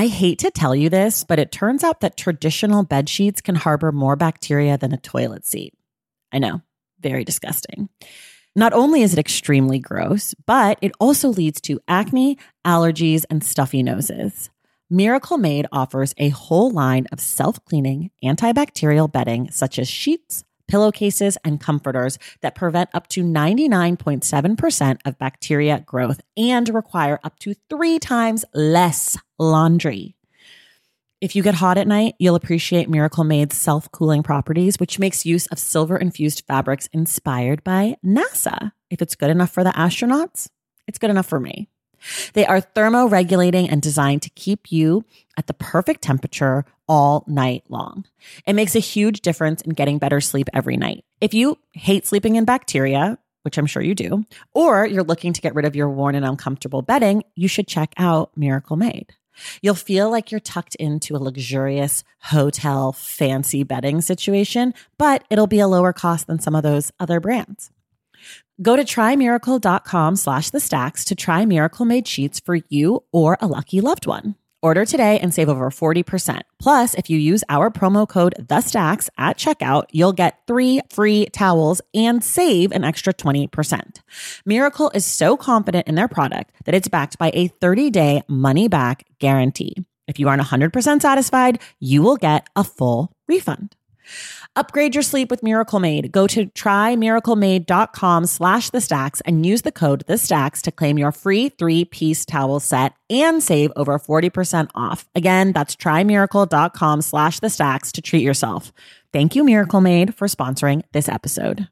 I hate to tell you this, but it turns out that traditional bed sheets can harbor more bacteria than a toilet seat. I know, very disgusting. Not only is it extremely gross, but it also leads to acne, allergies, and stuffy noses. Miracle Made offers a whole line of self-cleaning, antibacterial bedding such as sheets, pillowcases, and comforters that prevent up to 99.7% of bacteria growth and require up to 3 times less laundry. If you get hot at night, you'll appreciate Miracle Made's self-cooling properties, which makes use of silver-infused fabrics inspired by NASA. If it's good enough for the astronauts, it's good enough for me. They are thermoregulating and designed to keep you at the perfect temperature all night long. It makes a huge difference in getting better sleep every night. If you hate sleeping in bacteria, which I'm sure you do, or you're looking to get rid of your worn and uncomfortable bedding, you should check out Miracle Made. You'll feel like you're tucked into a luxurious hotel fancy bedding situation, but it'll be a lower cost than some of those other brands. Go to trymiracle.com/thestacks to try Miracle Made sheets for you or a lucky loved one. Order today and save over 40%. Plus, if you use our promo code THESTACKS at checkout, you'll get 3 free towels and save an extra 20%. Miracle is so confident in their product that it's backed by a 30-day money-back guarantee. If you aren't 100% satisfied, you will get a full refund. Upgrade your sleep with Miracle Made. Go to trymiraclemade.com/thestacks and use the code THESTACKS to claim your free 3-piece towel set and save over 40% off. Again, that's trymiracle.com/thestacks to treat yourself. Thank you, Miracle Made, for sponsoring this episode.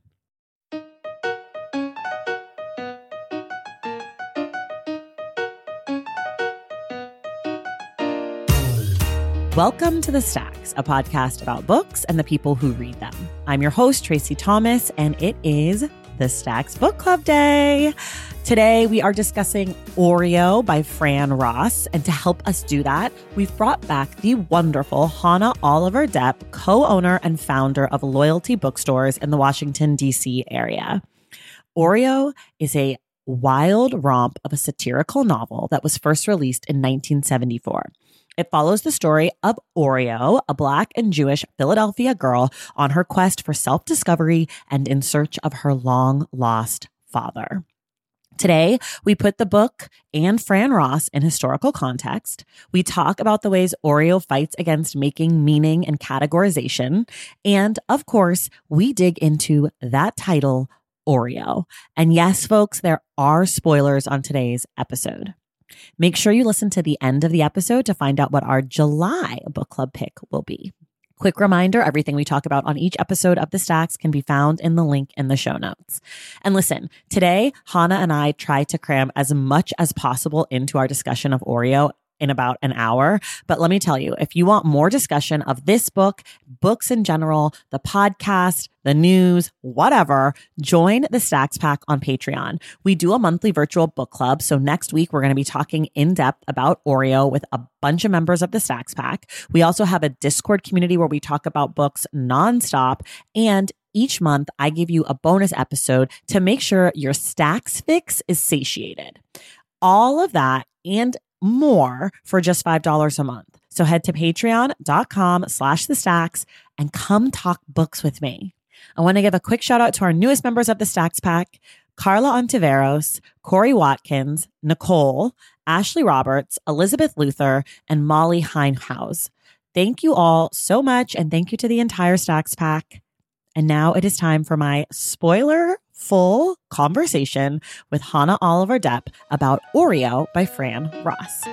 Welcome to The Stacks, a podcast about books and the people who read them. I'm your host, Tracy Thomas, and it is The Stacks Book Club Day. Today, we are discussing Oreo by Fran Ross, and to help us do that, we've brought back the wonderful Hannah Oliver Depp, co-owner and founder of Loyalty Bookstores in the Washington, D.C. area. Oreo is a wild romp of a satirical novel that was first released in 1974. It follows the story of Oreo, a Black and Jewish Philadelphia girl on her quest for self-discovery and in search of her long-lost father. Today, we put the book and Fran Ross in historical context. We talk about the ways Oreo fights against making meaning and categorization. And, of course, we dig into that title, Oreo. And yes, folks, there are spoilers on today's episode. Make sure you listen to the end of the episode to find out what our July book club pick will be. Quick reminder, everything we talk about on each episode of The Stacks can be found in the link in the show notes. And listen, today, Hannah and I tried to cram as much as possible into our discussion of Oreo in about an hour. But let me tell you, if you want more discussion of this book, books in general, the podcast, the news, whatever, join the Stacks Pack on Patreon. We do a monthly virtual book club. So next week, we're going to be talking in depth about Oreo with a bunch of members of the Stacks Pack. We also have a Discord community where we talk about books nonstop. And each month, I give you a bonus episode to make sure your Stacks fix is satiated. All of that and more for just $5 a month. So head to patreon.com/thestacks and come talk books with me. I want to give a quick shout out to our newest members of the Stacks Pack, Carla Ontiveros, Corey Watkins, Nicole, Ashley Roberts, Elizabeth Luther, and Molly Heinhaus. Thank you all so much, and thank you to the entire Stacks Pack. And now it is time for my spoiler-full conversation with Hannah Oliver Depp about Oreo by Fran Ross.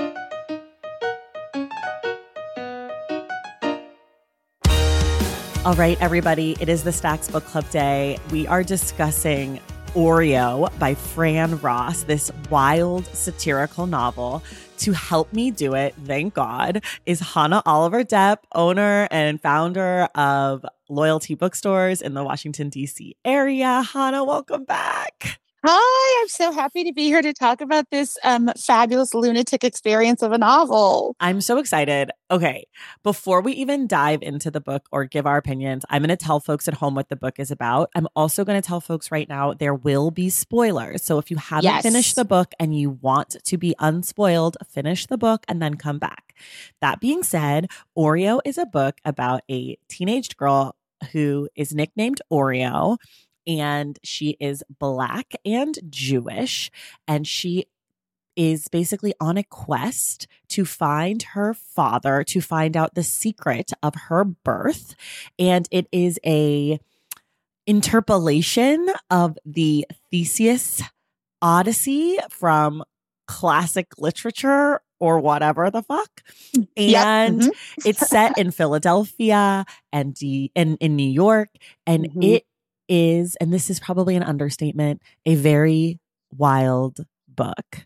All right, everybody, it is the Stacks Book Club Day. We are discussing Oreo by Fran Ross, this wild satirical novel. To help me do it, thank God, is Hannah Oliver Depp, owner and founder of Loyalty Bookstores in the Washington, D.C. area. Hannah, welcome back. Hi, I'm so happy to be here to talk about this fabulous lunatic experience of a novel. I'm so excited. Okay, before we even dive into the book or give our opinions, I'm going to tell folks at home what the book is about. I'm also going to tell folks right now there will be spoilers. So if you haven't finished the book and you want to be unspoiled, finish the book and then come back. That being said, Oreo is a book about a teenage girl who is nicknamed Oreo. And she is Black and Jewish, and she is basically on a quest to find her father, to find out the secret of her birth. And it is a interpolation of the Theseus Odyssey from classic literature or whatever the fuck. And it's set in Philadelphia and in New York. And it is, and this is probably an understatement, a very wild book.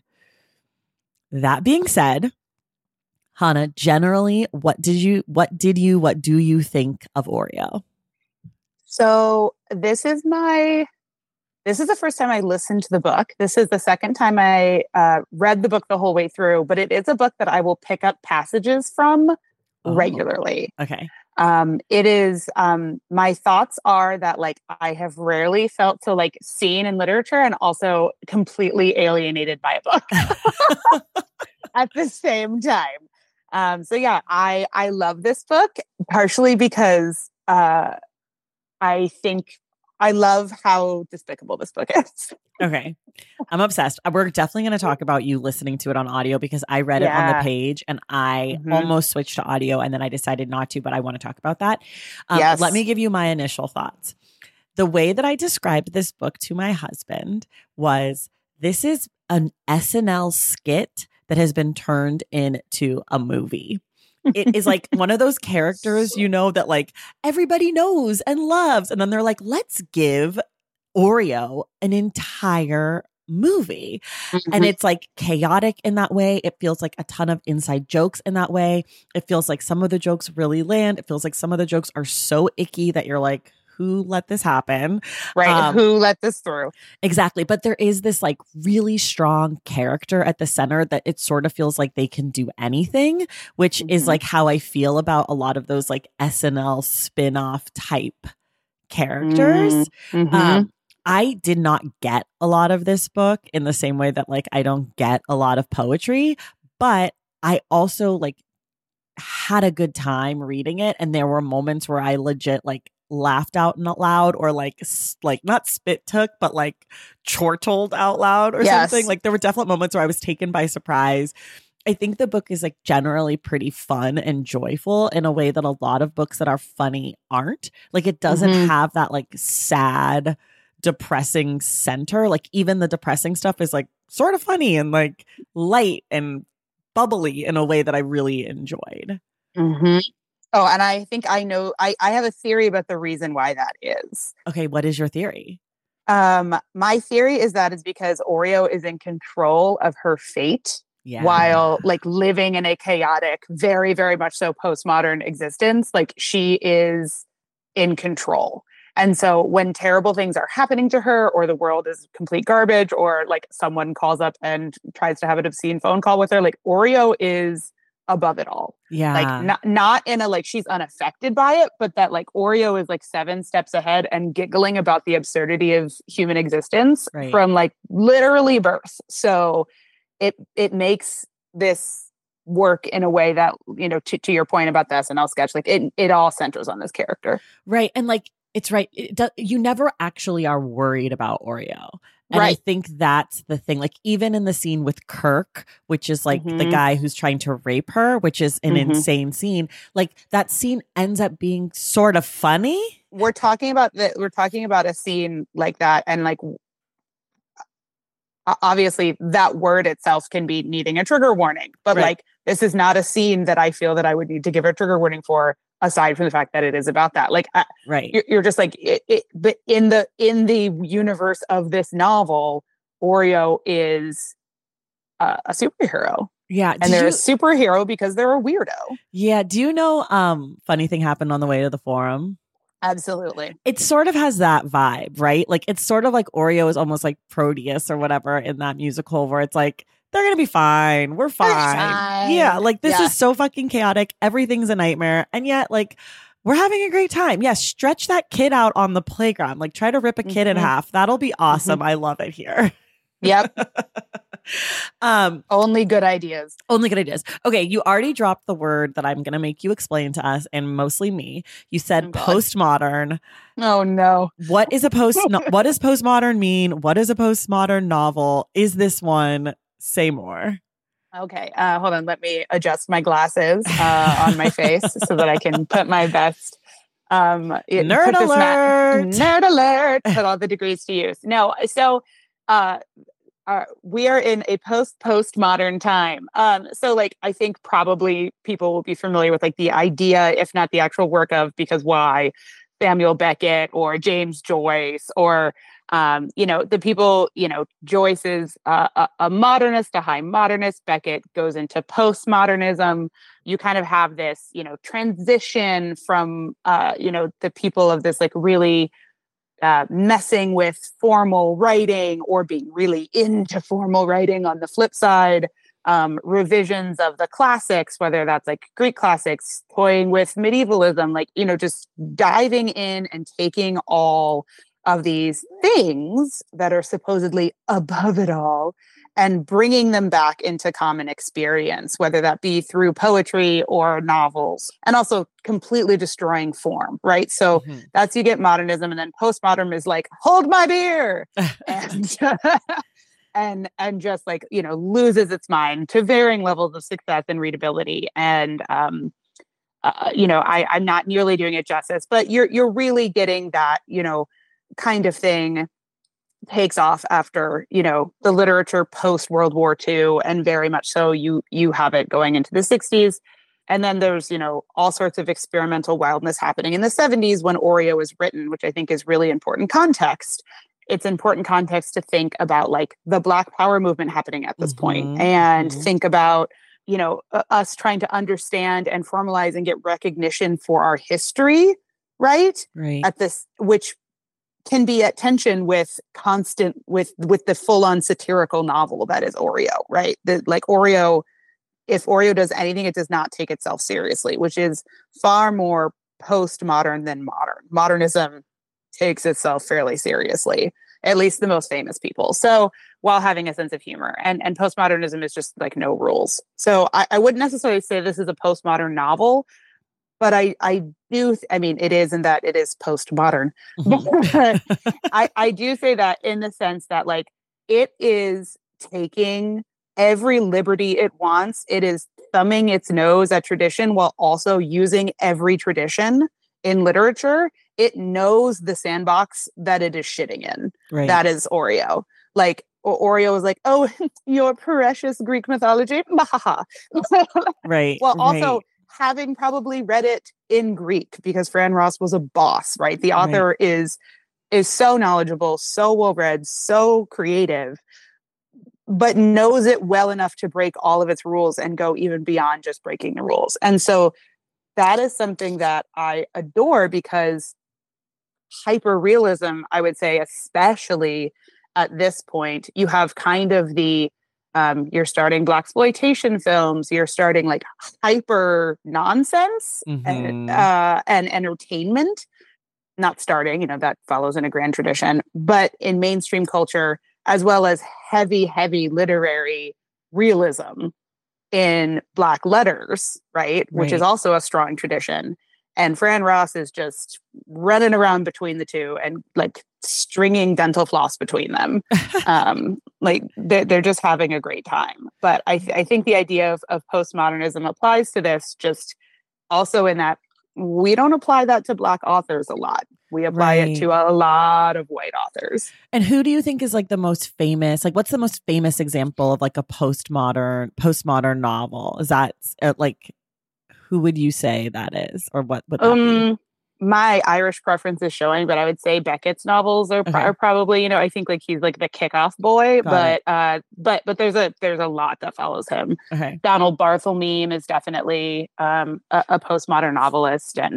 That being said, Hannah, generally, what do you think of Oreo? So this is the first time I listened to the book. This is the second time I read the book the whole way through, but it is a book that I will pick up passages from regularly. Okay. It is, my thoughts are that like, I have rarely felt so like seen in literature and also completely alienated by a book at the same time. So yeah, I love this book partially because, I think I love how despicable this book is. Okay. I'm obsessed. We're definitely going to talk about you listening to it on audio because I read it on the page and I almost switched to audio and then I decided not to, but I want to talk about that. Let me give you my initial thoughts. The way that I described this book to my husband was this is an SNL skit that has been turned into a movie. It is like one of those characters, you know, that like everybody knows and loves. And then they're like, let's give Oreo an entire movie. And it's like chaotic in that way. It feels like a ton of inside jokes in that way. It feels like some of the jokes really land. It feels like some of the jokes are so icky that you're like, who let this happen? Right. Who let this through? Exactly. But there is this like really strong character at the center that it sort of feels like they can do anything, which is like how I feel about a lot of those like SNL spin-off type characters. I did not get a lot of this book in the same way that like I don't get a lot of poetry, but I also like had a good time reading it. And there were moments where I legit like laughed out loud or like not spit took, but like chortled out loud or something. Like there were definite moments where I was taken by surprise. I think the book is like generally pretty fun and joyful in a way that a lot of books that are funny aren't. Like it doesn't have that like sad, depressing center. Like even the depressing stuff is like sort of funny and like light and bubbly in a way that I really enjoyed. Oh, and I think I know, I have a theory about the reason why that is. Okay, what is your theory? My theory is that it's because Oreo is in control of her fate while like living in a chaotic, very, very much so postmodern existence. Like she is in control. And so when terrible things are happening to her or the world is complete garbage or like someone calls up and tries to have an obscene phone call with her, like Oreo is above it all. Like not in a like she's unaffected by it, but that like Oreo is like 7 steps ahead and giggling about the absurdity of human existence from like literally birth. So it makes this work in a way that, you know, to your point about the SNL sketch, like it all centers on this character. Right. And like it's right. You never actually are worried about Oreo. And I think that's the thing. Like even in the scene with Kirk, which is like the guy who's trying to rape her, which is an insane scene. Like that scene ends up being sort of funny. We're talking about a scene like that. And like, obviously that word itself can be needing a trigger warning, but like, this is not a scene that I feel that I would need to give a trigger warning for, aside from the fact that it is about that. Like, you're just like, but in the universe of this novel, Oreo is a superhero. Yeah. And they're a superhero because they're a weirdo. Yeah. Do you know, funny thing happened on the way to the forum? Absolutely. It sort of has that vibe, right? Like it's sort of like Oreo is almost like Proteus or whatever in that musical where it's like, they're going to be fine. We're fine. Yeah. Like this is so fucking chaotic. Everything's a nightmare. And yet like we're having a great time. Yes. Stretch that kid out on the playground. Like try to rip a kid in half. That'll be awesome. I love it here. Yep. Only good ideas. Only good ideas. Okay, you already dropped the word that I'm going to make you explain to us, and mostly me. You said postmodern. Oh no. What is what does postmodern mean? What is a postmodern novel? Is this one? Say more. Okay, hold on. Let me adjust my glasses on my face so that I can put my best nerd alert. Nerd alert. Put all the degrees to use. No, so we are in a postmodern time. So like I think probably people will be familiar with like the idea, if not the actual work of Because Why, Samuel Beckett or James Joyce or the people, Joyce is a modernist, a high modernist. Beckett goes into postmodernism. You kind of have this, transition from, the people of this like really messing with formal writing or being really into formal writing on the flip side, revisions of the classics, whether that's like Greek classics, toying with medievalism, like, just diving in and taking all of these things that are supposedly above it all and bringing them back into common experience, whether that be through poetry or novels, and also completely destroying form, right? So that's, you get modernism, and then postmodern is like, hold my beer, and and just like, loses its mind to varying levels of success and readability. And I'm not nearly doing it justice, but you're really getting that, kind of thing takes off after, the literature post World War II, and very much so you have it going into the 60s. And then there's, all sorts of experimental wildness happening in the 70s when Oreo was written, which I think is really important context. It's important context to think about like the Black Power movement happening at this point, and think about, us trying to understand and formalize and get recognition for our history, right? At this, which can be at tension with the full-on satirical novel that is Oreo, right? Like Oreo, if Oreo does anything, it does not take itself seriously, which is far more postmodern than modern. Modernism takes itself fairly seriously, at least the most famous people. So while having a sense of humor, and postmodernism is just like no rules. So I wouldn't necessarily say this is a postmodern novel, but I do, it is in that it is postmodern. But I do say that in the sense that like it is taking every liberty it wants. It is thumbing its nose at tradition while also using every tradition in literature. It knows the sandbox that it is shitting in. Right. That is Oreo. Like Oreo is like, oh, your precious Greek mythology. Right. Well, also having probably read it in Greek, because Fran Ross was a boss, right? The author is so knowledgeable, so well read, so creative, but knows it well enough to break all of its rules and go even beyond just breaking the rules. And so that is something that I adore, because hyper-realism, I would say, especially at this point, you have kind of the you're starting blaxploitation films, you're starting like hyper nonsense and entertainment. Not starting, that follows in a grand tradition, but in mainstream culture, as well as heavy literary realism in Black letters, right? Which is also a strong tradition. And Fran Ross is just running around between the two and like stringing dental floss between them. Like they're just having a great time. But I think the idea of postmodernism applies to this, just also in that we don't apply that to Black authors a lot. We apply it to a lot of white authors. And who do you think is like the most famous? Like, what's the most famous example of like a postmodern novel? Is that like, who would you say that is, or what would that be? My Irish preference is showing, but I would say Beckett's novels are probably, I think like he's like the kickoff boy, but there's a lot that follows him. Okay. Donald Barthelmeme is definitely a postmodern novelist, and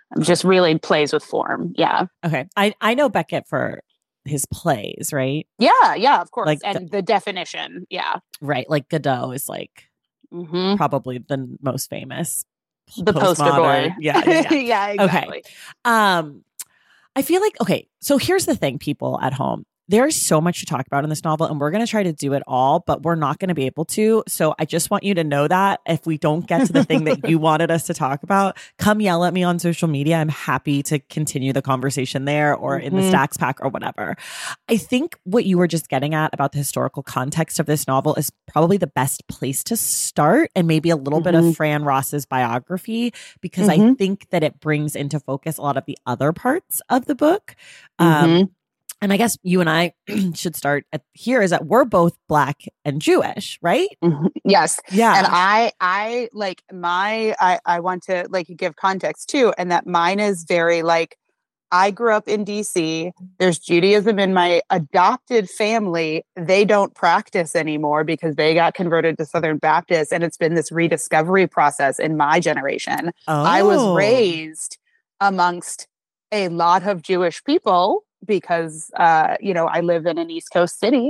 Just really plays with form. Yeah. Okay. I know Beckett for his plays, right? Yeah, of course. Like and the definition. Yeah. Right. Like Godot is like probably the most famous. The poster boy. Yeah. Yeah, exactly. Okay. I feel like, okay, so here's the thing, people at home. There's so much to talk about in this novel, and we're going to try to do it all, but we're not going to be able to. So I just want you to know that if we don't get to the thing that you wanted us to talk about, come yell at me on social media. I'm happy to continue the conversation there or in the Stacks Pack or whatever. I think what you were just getting at about the historical context of this novel is probably the best place to start, and maybe a little bit of Fran Ross's biography, because I think that it brings into focus a lot of the other parts of the book. And I guess you and I should start here is that we're both Black and Jewish, right? Yes. Yeah. And I like I want to like give context too. And that mine is very like, I grew up in DC. There's Judaism in my adopted family. They don't practice anymore because they got converted to Southern Baptist. And it's been this rediscovery process in my generation. I was raised amongst a lot of Jewish people because, I live in an East Coast city.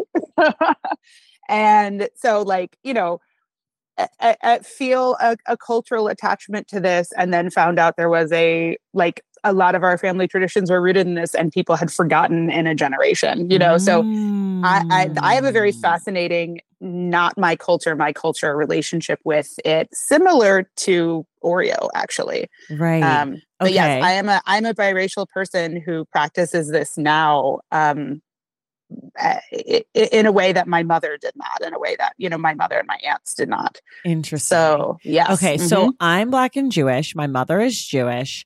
And so like, I feel a cultural attachment to this, and then found out there was a lot of our family traditions were rooted in this and people had forgotten in a generation, so I have a very fascinating, not my culture relationship with it, similar to Oreo, actually. Right. But yes, I'm a biracial person who practices this now, in a way that my mother did not, in a way that, my mother and my aunts did not. Interesting. So, yes. Okay. So I'm Black and Jewish. My mother is Jewish.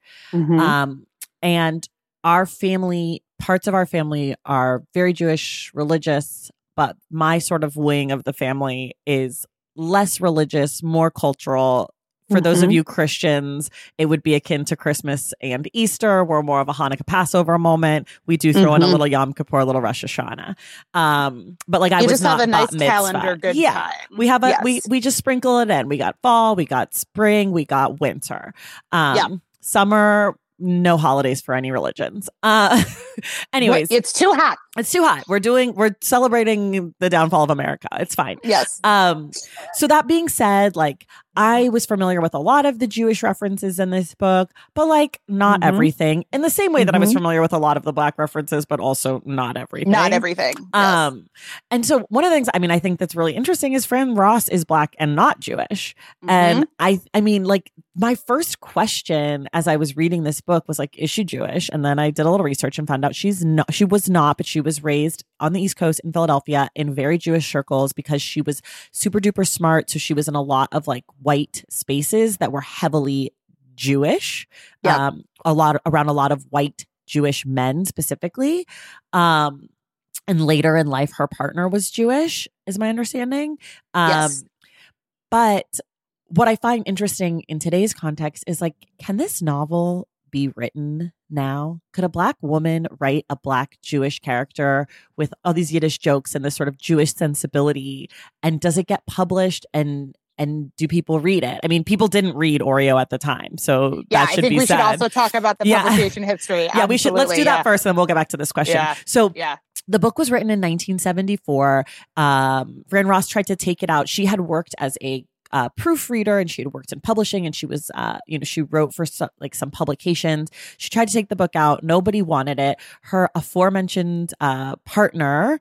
And our family, parts of our family are very Jewish, religious, but my sort of wing of the family is less religious, more cultural. For those of you Christians, it would be akin to Christmas and Easter. We're more of a Hanukkah Passover moment. We do throw in a little Yom Kippur, a little Rosh Hashanah. But like I was not have a nice calendar, good time. We have we just sprinkle it in. We got fall, we got spring, we got winter. Summer, no holidays for any religions. Anyways, it's too hot. It's too hot. We're celebrating the downfall of America. It's fine. Yes. So that being said, like I was familiar with a lot of the Jewish references in this book, but like not everything, in the same way that I was familiar with a lot of the Black references, but also not everything. Not everything. Yes. And so one of the things, I think that's really interesting is Fran Ross is Black and not Jewish. And I mean, like my first question as I was reading this book was like, is she Jewish? And then I did a little research and found out she was not, but she was raised on the East Coast in Philadelphia in very Jewish circles because she was super duper smart. So she was in a lot of like white spaces that were heavily Jewish, around a lot of white Jewish men specifically. And later in life, her partner was Jewish, is my understanding. Yes. But what I find interesting in today's context is like, can this novel be written now? Could a Black woman write a Black Jewish character with all these Yiddish jokes and this sort of Jewish sensibility? And does it get published and do people read it? I mean, people didn't read Oreo at the time, so that should be said. I think we should also talk about the publication history. Yeah, we should. Let's do that first, and then we'll get back to this question. So, the book was written in 1974. Fran Ross tried to take it out. She had worked as a proofreader, and she had worked in publishing, and she was, she wrote for some publications. She tried to take the book out. Nobody wanted it. Her aforementioned partner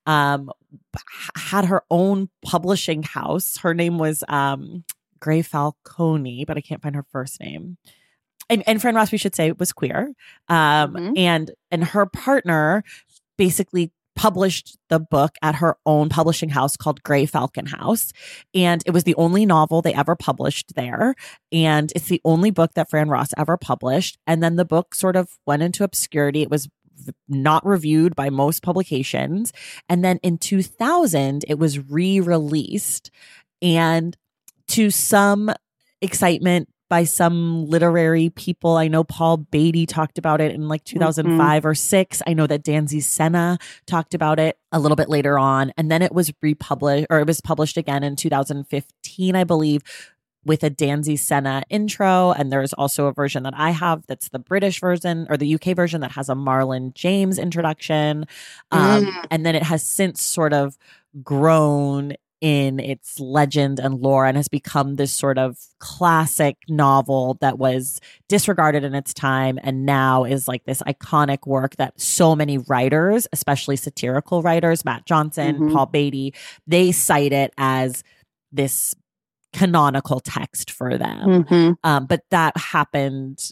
had her own publishing house. Her name was Gray Falcone, but I can't find her first name. And Fran Ross, we should say, was queer. And her partner basically published the book at her own publishing house called Gray Falcon House. And it was the only novel they ever published there. And it's the only book that Fran Ross ever published. And then the book sort of went into obscurity. It was not reviewed by most publications. And then in 2000, it was re-released. And to some excitement by some literary people. I know Paul Beatty talked about it in like 2005 or 6. I know that Danzy Senna talked about it a little bit later on. And then it was republished, or it was published again in 2015, I believe, with a Danzy Senna intro. And there's also a version that I have that's the British version or the UK version that has a Marlon James introduction. And then it has since sort of grown in its legend and lore and has become this sort of classic novel that was disregarded in its time and now is like this iconic work that so many writers, especially satirical writers, Matt Johnson, Paul Beatty, they cite it as this canonical text for them. But that happened,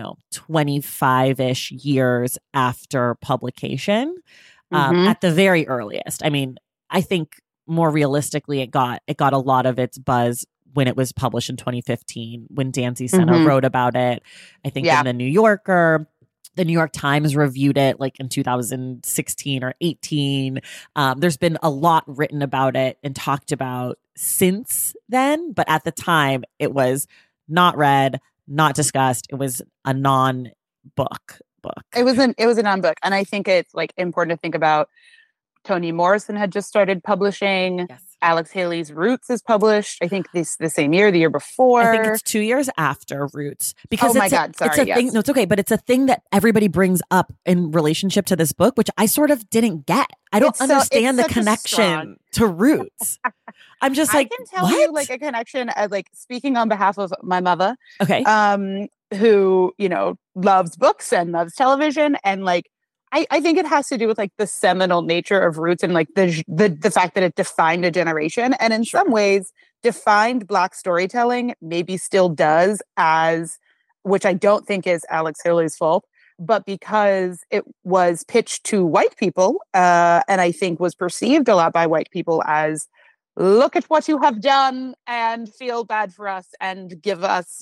25-ish years after publication, at the very earliest. I mean, I think more realistically, it got a lot of its buzz when it was published in 2015, when Danzy Senna wrote about it. I think in the New Yorker, the New York Times reviewed it like in 2016 or 18. There's been a lot written about it and talked about since then, but at the time it was not read, not discussed. It was a non-book book. It was a non-book, and I think it's like important to think about. Toni Morrison had just started publishing. Yes. Alex Haley's Roots is published, I think the same year, the year before. I think it's 2 years after Roots. Because my God, sorry. It's a thing. No, it's okay. But it's a thing that everybody brings up in relationship to this book, which I sort of didn't get. I don't understand the connection to Roots. I'm just like, I can tell you like a connection as like speaking on behalf of my mother. Okay. Who, loves books and loves television and like, I think it has to do with like the seminal nature of Roots and like the fact that it defined a generation and in some ways defined Black storytelling, maybe still does, which I don't think is Alex Haley's fault, but because it was pitched to white people and I think was perceived a lot by white people as, look at what you have done and feel bad for us and give us,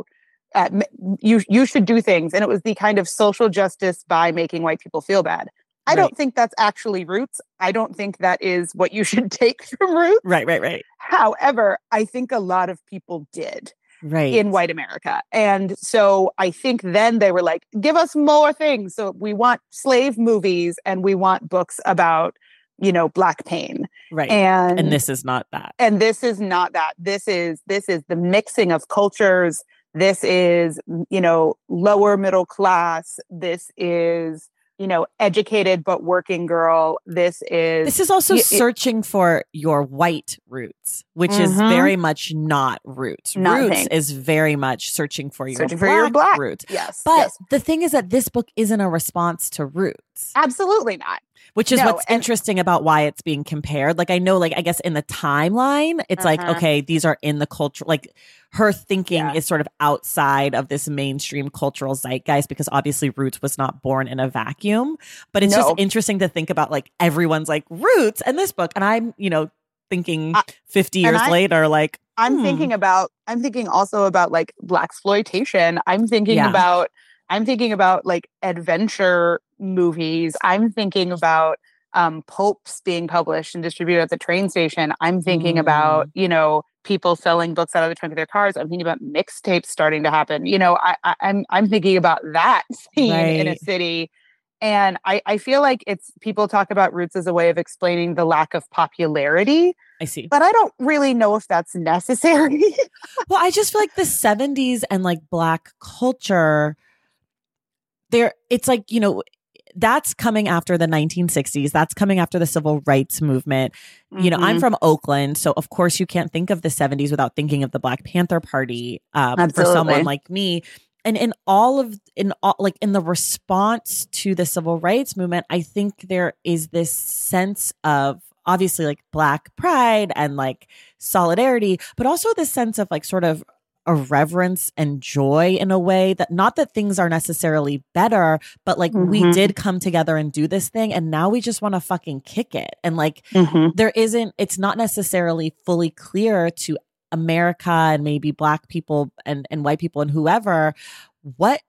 you should do things. And it was the kind of social justice by making white people feel bad. I don't think that's actually Roots. I don't think that is what you should take from Roots. Right. However, I think a lot of people did in white America. And so I think then they were like, give us more things. So we want slave movies and we want books about, Black pain. Right. And this is not that. And this is not that. This is the mixing of cultures. This is, lower middle class. This is, educated but working girl. This is also searching for your white roots, which is very much not Roots. Roots is very much searching for your black roots. Yes. But the thing is that this book isn't a response to Roots. Absolutely not. Which is what's interesting about why it's being compared. Like, I know, like, I guess in the timeline, it's like, okay, these are in the culture. Like, her thinking is sort of outside of this mainstream cultural zeitgeist because obviously Roots was not born in a vacuum. But it's just interesting to think about, like, everyone's like, Roots and this book. And I'm, thinking 50 years later, like, I'm thinking also about, like, Blaxploitation. I'm thinking about like adventure movies. I'm thinking about pulps being published and distributed at the train station. I'm thinking about, people selling books out of the trunk of their cars. I'm thinking about mixtapes starting to happen. I'm thinking about that scene in a city. And I feel like people talk about Roots as a way of explaining the lack of popularity. I see. But I don't really know if that's necessary. Well, I just feel like the 70s and like Black culture, it's like, that's coming after the 1960s. That's coming after the civil rights movement. I'm from Oakland, so of course you can't think of the 70s without thinking of the Black Panther Party for someone like me. And in the response to the civil rights movement, I think there is this sense of obviously like Black pride and like solidarity, but also this sense of like sort of a reverence and joy in a way that not that things are necessarily better, but like we did come together and do this thing and now we just want to fucking kick it. And like it's not necessarily fully clear to America and maybe Black people and white people and whoever what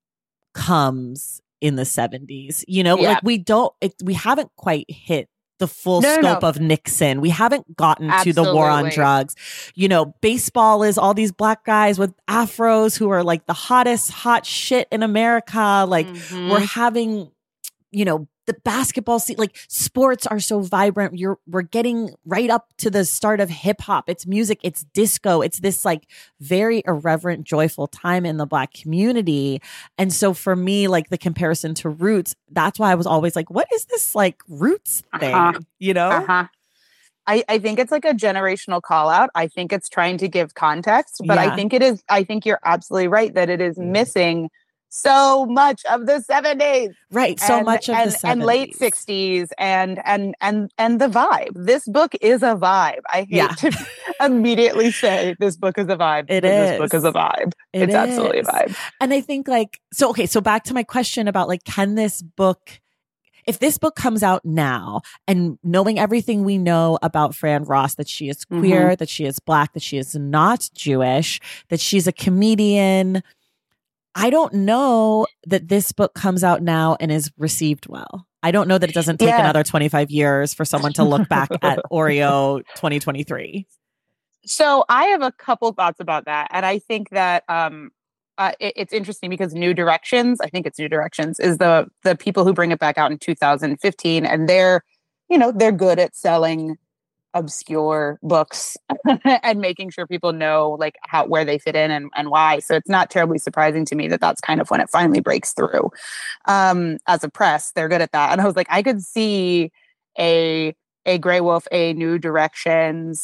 comes in the 70s, like we haven't quite hit the full scope of Nixon. We haven't gotten to the war on drugs. Baseball is all these Black guys with afros who are like the hot shit in America. Like we're having, the the basketball scene, like sports are so vibrant. We're getting right up to the start of hip hop. It's music, it's disco. It's this like very irreverent, joyful time in the Black community. And so for me, like the comparison to Roots, that's why I was always like, what is this like Roots thing? You know? I think it's like a generational call out. I think it's trying to give context, but I think you're absolutely right that it is missing so much of the 70s. Right. So much of the 70s. And late 60s and the vibe. This book is a vibe. I hate to immediately say this book is a vibe. This book is a vibe. It's absolutely a vibe. And I think like, so back to my question about like, if this book comes out now and knowing everything we know about Fran Ross, that she is queer, that she is Black, that she is not Jewish, that she's a comedian, I don't know that this book comes out now and is received well. I don't know that it doesn't take another 25 years for someone to look back at Oreo 2023. So I have a couple thoughts about that. And I think that it's interesting because New Directions, I think it's New Directions, is the people who bring it back out in 2015. And they're good at selling obscure books and making sure people know like where they fit in and why. So it's not terribly surprising to me that that's kind of when it finally breaks through. As a press, they're good at that. And I was like, I could see a Grey Wolf, a New Directions,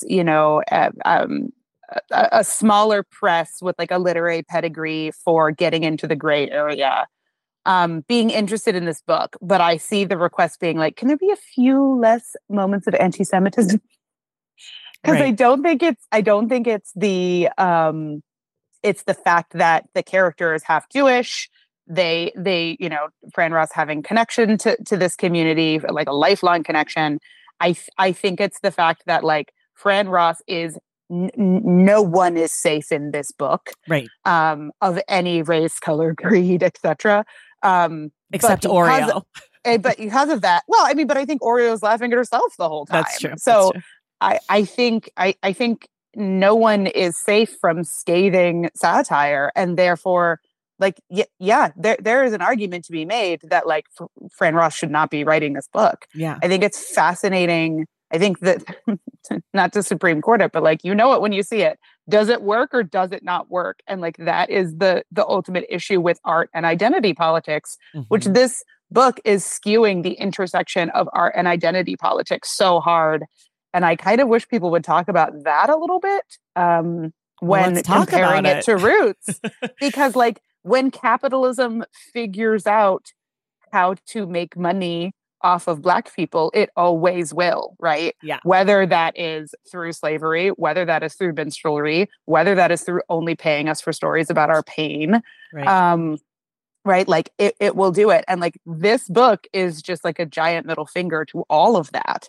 a smaller press with like a literary pedigree for getting into the gray area, being interested in this book. But I see the request being like, can there be a few less moments of anti-Semitism? Because I don't think it's the fact that the character is half Jewish. They Fran Ross having connection to this community, like a lifelong connection. I think it's the fact that like Fran Ross is no one is safe in this book, right? Of any race, color, creed, etc. Except Oreo. But because of that, well, I mean, but I think Oreo's laughing at herself the whole time. That's true. So That's true. I think no one is safe from scathing satire, and therefore, like, there is an argument to be made that like Fran Ross should not be writing this book. Yeah, I think it's fascinating. I think that not to Supreme Court it, but like, it when you see it. Does it work or does it not work? And like, that is the ultimate issue with art and identity politics, which this book is skewing the intersection of art and identity politics so hard. And I kind of wish people would talk about that a little bit when comparing it to Roots. Because like, when capitalism figures out how to make money off of Black people, it always will, right? Yeah. Whether that is through slavery, whether that is through minstrelsy, whether that is through only paying us for stories about our pain, right? Right? Like it will do it. And like this book is just like a giant middle finger to all of that.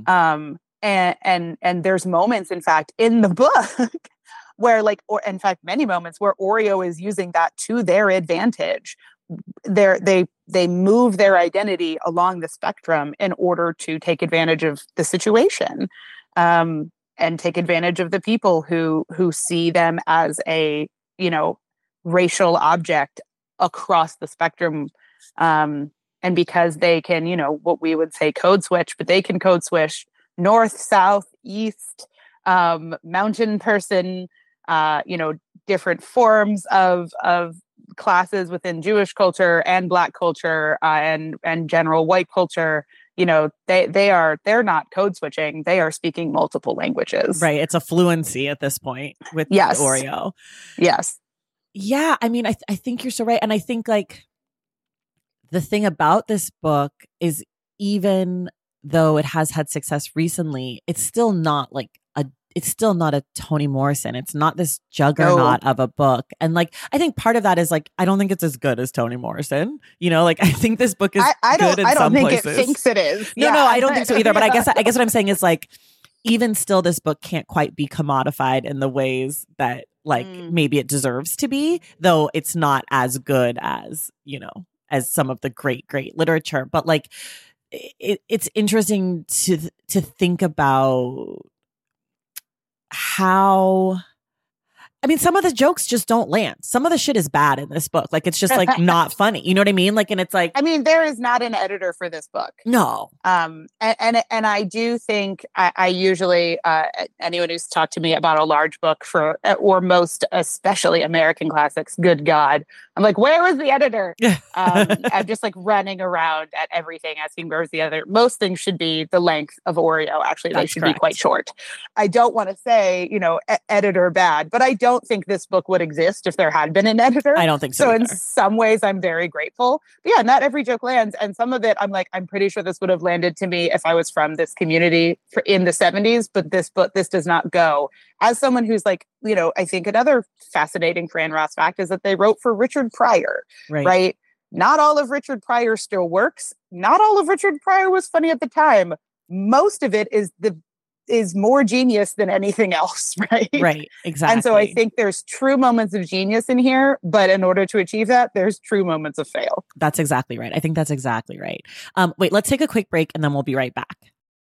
And there's moments, in fact, in the book where like, or in fact, many moments where Oreo is using that to their advantage. They move their identity along the spectrum in order to take advantage of the situation, and take advantage of the people who see them as a racial object across the spectrum, and because they can what we would say code switch, but they can code switch north, south, east, mountain person, different forms of classes within Jewish culture and Black culture, and general white culture. They're not code switching. They are speaking multiple languages. Right. It's a fluency at this point with Oreo. Yes. Yeah. I mean, I think you're so right. And I think like the thing about this book is, even though it has had success recently, it's still not a Toni Morrison. It's not this juggernaut of a book. And like, I think part of that is like, I don't think it's as good as Toni Morrison. Like, I think this book is good in some places. It thinks it is. No, I don't think so either. But I guess what I'm saying is like, even still, this book can't quite be commodified in the ways that like maybe it deserves to be, though it's not as good as, as some of the great literature. But like, it's interesting to think about how, I mean, some of the jokes just don't land. Some of the shit is bad in this book. Like, it's just like not funny. You know what I mean? Like, and it's like, I mean, there is not an editor for this book. No. And I do think I usually, anyone who's talked to me about a large book or most especially American classics, good God, I'm like, where was the editor? I'm just like running around at everything asking where's the editor. Most things should be the length of Oreo. Actually, they should be quite short. I don't want to say, editor bad, but I don't think this book would exist if there had been an editor. I don't think so. So in some ways, I'm very grateful. But yeah, not every joke lands. And some of it, I'm like, I'm pretty sure this would have landed to me if I was from this community in the 70s. But this does not go. As someone who's like, I think another fascinating Fran Ross fact is that they wrote for Richard Pryor, right? Not all of Richard Pryor still works. Not all of Richard Pryor was funny at the time. Most of it is more genius than anything else, right? Right, exactly. And so I think there's true moments of genius in here, but in order to achieve that, there's true moments of fail. That's exactly right. I think that's exactly right. Wait, let's take a quick break and then we'll be right back.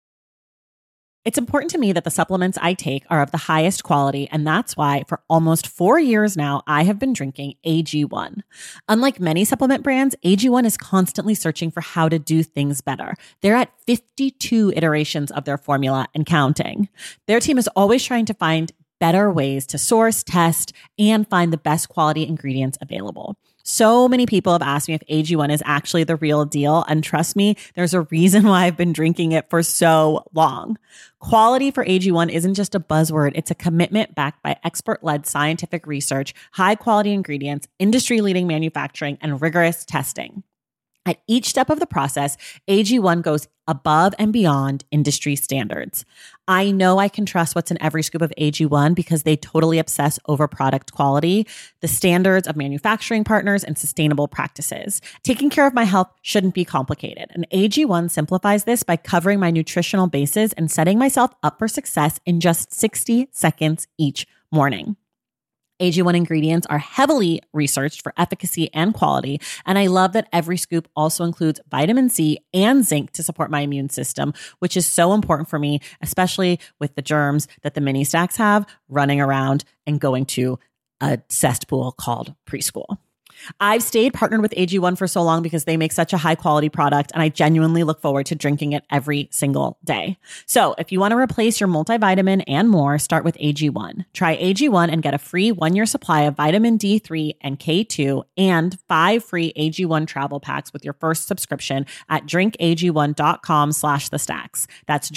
It's important to me that the supplements I take are of the highest quality, and that's why for almost 4 years now, I have been drinking AG1. Unlike many supplement brands, AG1 is constantly searching for how to do things better. They're at 52 iterations of their formula and counting. Their team is always trying to find better ways to source, test, and find the best quality ingredients available. So many people have asked me if AG1 is actually the real deal. And trust me, there's a reason why I've been drinking it for so long. Quality for AG1 isn't just a buzzword. It's a commitment backed by expert-led scientific research, high quality ingredients, industry-leading manufacturing, and rigorous testing. At each step of the process, AG1 goes above and beyond industry standards. I know I can trust what's in every scoop of AG1 because they totally obsess over product quality, the standards of manufacturing partners, and sustainable practices. Taking care of my health shouldn't be complicated, and AG1 simplifies this by covering my nutritional bases and setting myself up for success in just 60 seconds each morning. AG1 ingredients are heavily researched for efficacy and quality, and I love that every scoop also includes vitamin C and zinc to support my immune system, which is so important for me, especially with the germs that the mini stacks have running around and going to a cesspool called preschool. I've stayed partnered with AG1 for so long because they make such a high quality product, and I genuinely look forward to drinking it every single day. So if you want to replace your multivitamin and more, start with AG1. Try AG1 and get a free 1-year supply of vitamin D3 and K2 and 5 free AG1 travel packs with your first subscription at drinkag1.com/thestacks. That's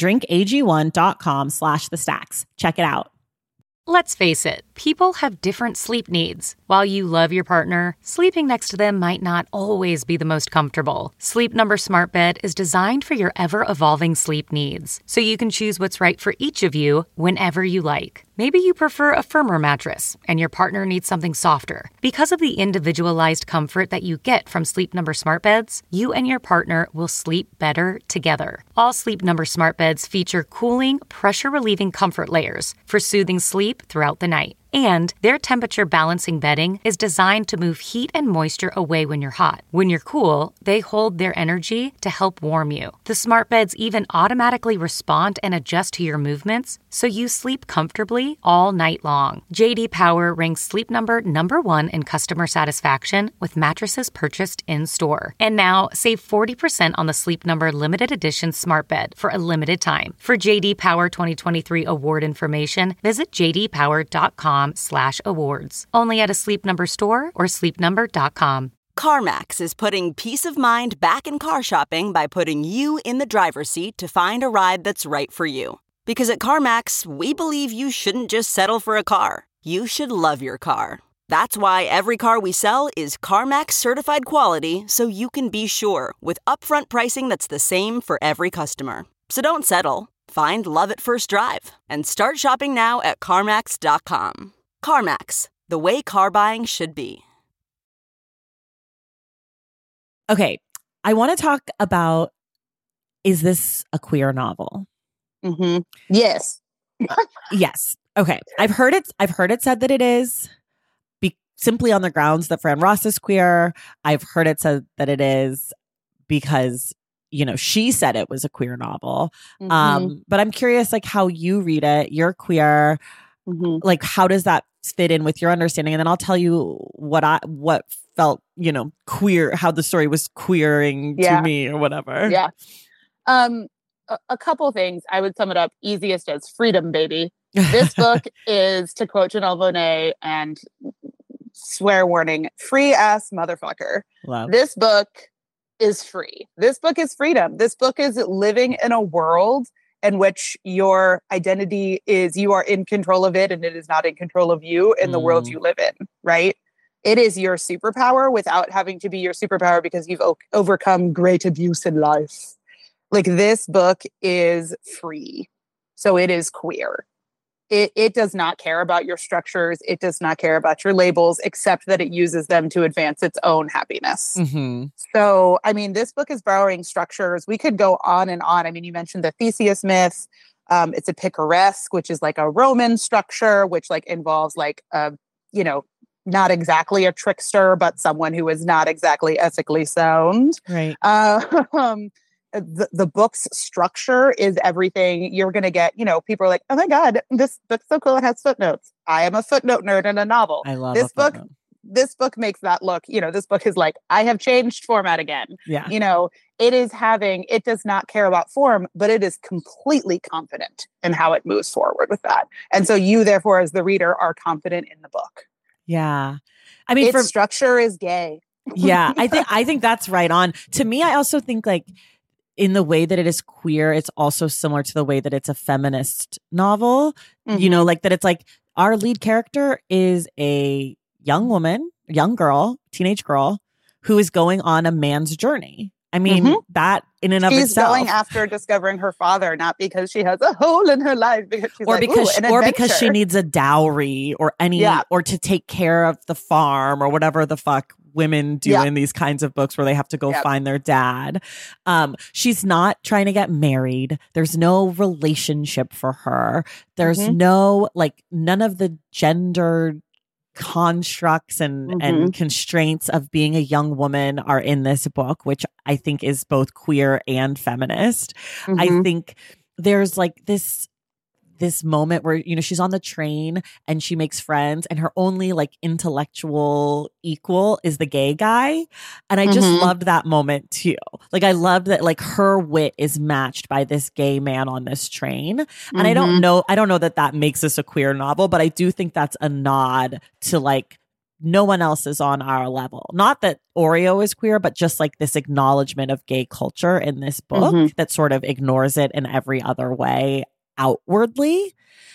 drinkag1.com/thestacks. Check it out. Let's face it, people have different sleep needs. While you love your partner, sleeping next to them might not always be the most comfortable. Sleep Number Smart Bed is designed for your ever-evolving sleep needs, so you can choose what's right for each of you whenever you like. Maybe you prefer a firmer mattress and your partner needs something softer. Because of the individualized comfort that you get from Sleep Number Smart Beds, you and your partner will sleep better together. All Sleep Number Smart Beds feature cooling, pressure-relieving comfort layers for soothing sleep throughout the night. And their temperature balancing bedding is designed to move heat and moisture away when you're hot. When you're cool, they hold their energy to help warm you. The smart beds even automatically respond and adjust to your movements, so you sleep comfortably all night long. J.D. Power ranks Sleep Number #1 in customer satisfaction with mattresses purchased in-store. And now, save 40% on the Sleep Number Limited Edition Smart Bed for a limited time. For J.D. Power 2023 award information, visit jdpower.com/awards. Only at a Sleep Number store or sleepnumber.com. CarMax is putting peace of mind back in car shopping by putting you in the driver's seat to find a ride that's right for you. Because at CarMax, we believe you shouldn't just settle for a car. You should love your car. That's why every car we sell is CarMax certified quality, so you can be sure with upfront pricing that's the same for every customer. So don't settle. Find love at first drive and start shopping now at CarMax.com. CarMax, the way car buying should be. Okay, I want to talk about, is this a queer novel? Mm-hmm. Yes. Yes. Okay. I've heard it said that it is, simply on the grounds that Fran Ross is queer. I've heard it said that it is because, she said it was a queer novel. Mm-hmm. But I'm curious, like, how you read it. You're queer. Mm-hmm. Like, how does that fit in with your understanding, and then I'll tell you what felt, queer, how the story was queering to me or whatever. Yeah. A couple things. I would sum it up easiest as freedom, baby. This book is, to quote Janelle Monáe, and swear warning, free ass motherfucker. Love. This book is free. This book is freedom. This book is living in a world in which your identity is, you are in control of it and it is not in control of you in the world you live in, right? It is your superpower without having to be your superpower because you've overcome great abuse in life. Like, this book is free. So it is queer. It does not care about your structures. It does not care about your labels, except that it uses them to advance its own happiness. Mm-hmm. So, I mean, this book is borrowing structures. We could go on and on. I mean, you mentioned the Theseus myth. It's a picaresque, which is like a Roman structure, which like involves like, not exactly a trickster, but someone who is not exactly ethically sound. Right. The book's structure is everything you're going to get. People are like, oh my God, this book's so cool. It has footnotes. I am a footnote nerd in a novel. I love this book. This book makes that look, this book is like, I have changed format again. Yeah. It does not care about form, but it is completely confident in how it moves forward with that. And so you, therefore, as the reader, are confident in the book. Yeah. I mean, its structure is gay. Yeah. I think that's right on. To me, I also think like, in the way that it is queer, it's also similar to the way that it's a feminist novel. Mm-hmm. Like that it's like our lead character is a young girl, teenage girl who is going on a man's journey. I mean, that in and of itself. She's going after discovering her father, not because she has a hole in her life, because she's because she needs a dowry or or to take care of the farm or whatever the fuck women do in these kinds of books where they have to go find their dad. She's not trying to get married. There's no relationship for her. There's no, like, none of the gender constructs and constraints of being a young woman are in this book, which I think is both queer and feminist. I think there's like this moment where, she's on the train and she makes friends and her only like intellectual equal is the gay guy. And I just loved that moment too. Like, I loved that like her wit is matched by this gay man on this train. And I don't know that makes this a queer novel, but I do think that's a nod to like, no one else is on our level. Not that Oreo is queer, but just like this acknowledgement of gay culture in this book that sort of ignores it in every other way outwardly.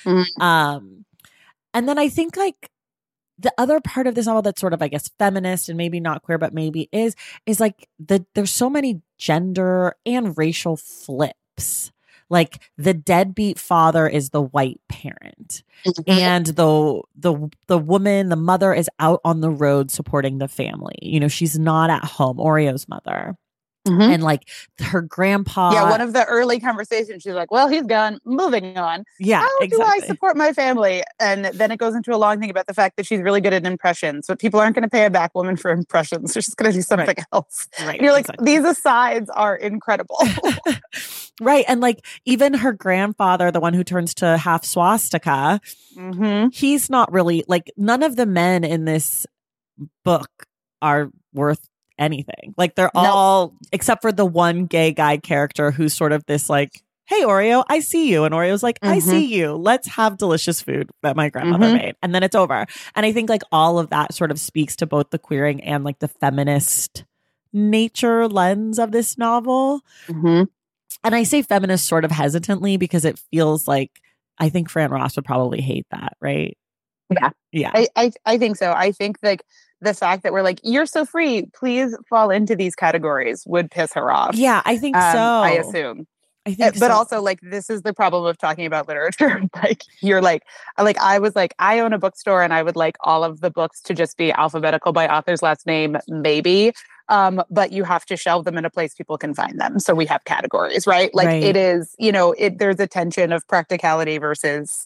And then I think like the other part of this novel that's sort of, I guess, feminist and maybe not queer, but maybe is like there's so many gender and racial flips. Like the deadbeat father is the white parent, and the woman, the mother, is out on the road supporting the family. She's not at home. Oreo's mother. And like her grandpa. Yeah, one of the early conversations, she's like, well, he's gone, moving on. Yeah, how do I support my family? And then it goes into a long thing about the fact that she's really good at impressions, but people aren't going to pay a black woman for impressions. They're just going to do something else. Right. And you're like, these asides are incredible. Right. And like even her grandfather, the one who turns to half swastika, he's not really, like, none of the men in this book are worth anything. Like they're all, except for the one gay guy character who's sort of this like, hey Oreo, I see you. And Oreo's like, I see you. Let's have delicious food that my grandmother made. And then it's over. And I think like all of that sort of speaks to both the queering and like the feminist nature lens of this novel. And I say feminist sort of hesitantly because it feels like, I think Fran Ross would probably hate that, right? Yeah. I think so. I think like the fact that we're like, you're so free, please fall into these categories would piss her off. Yeah, I think so. I assume. But also like, this is the problem of talking about literature. Like you're like I was like, I own a bookstore and I would like all of the books to just be alphabetical by author's last name, maybe. But you have to shelve them in a place people can find them. So we have categories, right? Like it is, there's a tension of practicality versus,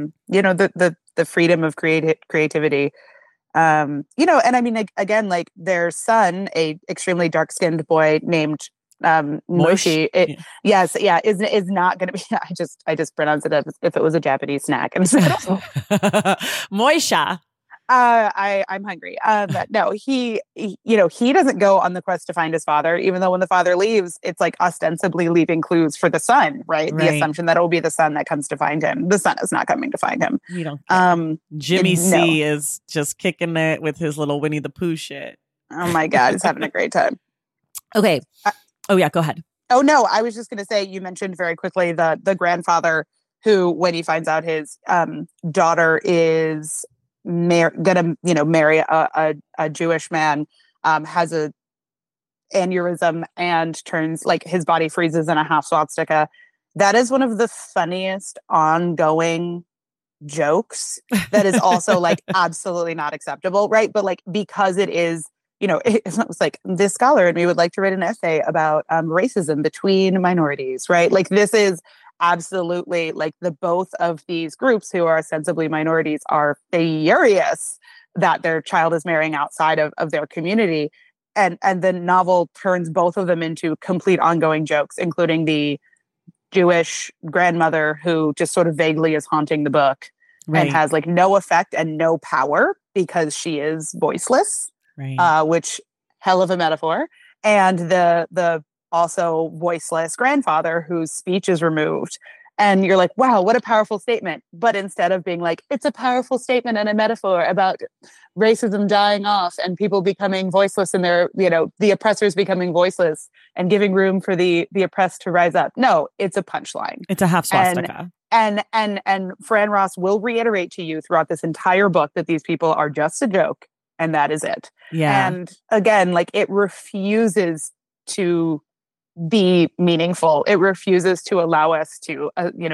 the freedom of creativity. And I mean, like, again, like their son, a extremely dark-skinned boy named Mochi. Is not going to be. I just pronounced it as if it was a Japanese snack instead of Moisha. I'm hungry. No, he doesn't go on the quest to find his father, even though when the father leaves, it's like ostensibly leaving clues for the son, right? The assumption that it will be the son that comes to find him. The son is not coming to find him. You don't. Jimmy C is just kicking it with his little Winnie the Pooh shit. Oh my God, he's having a great time. Okay. Oh yeah, go ahead. Oh no, I was just going to say, you mentioned very quickly the grandfather who, when he finds out his daughter is gonna marry a Jewish man, has a aneurysm and turns, like, his body freezes in a half swastika. That is one of the funniest ongoing jokes that is also like absolutely not acceptable, right? But like, because it is, it's like, this scholar and me would like to write an essay about racism between minorities, right? Like, this is absolutely like the both of these groups who are ostensibly minorities are furious that their child is marrying outside of their community. And the novel turns both of them into complete ongoing jokes, including the Jewish grandmother who just sort of vaguely is haunting the book, right, and has like no effect and no power because she is voiceless, right. Which hell of a metaphor. And the also voiceless grandfather whose speech is removed. And you're like, wow, what a powerful statement. But instead of being like, it's a powerful statement and a metaphor about racism dying off and people becoming voiceless and their, the oppressors becoming voiceless and giving room for the oppressed to rise up. No, it's a punchline. It's a half swastika. And Fran Ross will reiterate to you throughout this entire book that these people are just a joke and that is it. Yeah. And again, like, it refuses to be meaningful. It refuses to allow us to,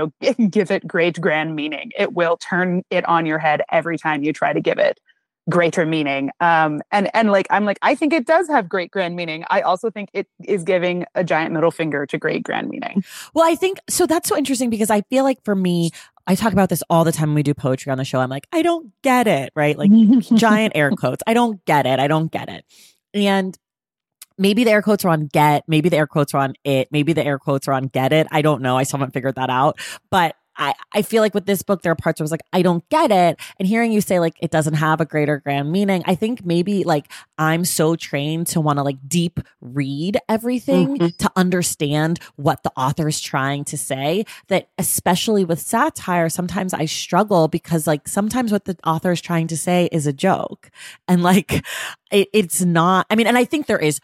give it great grand meaning. It will turn it on your head every time you try to give it greater meaning. And like, I'm like, I think it does have great grand meaning. I also think it is giving a giant middle finger to great grand meaning. Well, I think so. That's so interesting because I feel like for me, I talk about this all the time when we do poetry on the show. I'm like, I don't get it, right? Like giant air quotes. I don't get it. And maybe the air quotes are on get, maybe the air quotes are on it, maybe the air quotes are on get it. I don't know. I still haven't figured that out. But I feel like with this book, there are parts where I was like, I don't get it. And hearing you say like, it doesn't have a greater grand meaning. I think maybe like I'm so trained to want to like deep read everything to understand what the author is trying to say, that especially with satire, sometimes I struggle because like sometimes what the author is trying to say is a joke. And like, it's not, I mean, and I think there is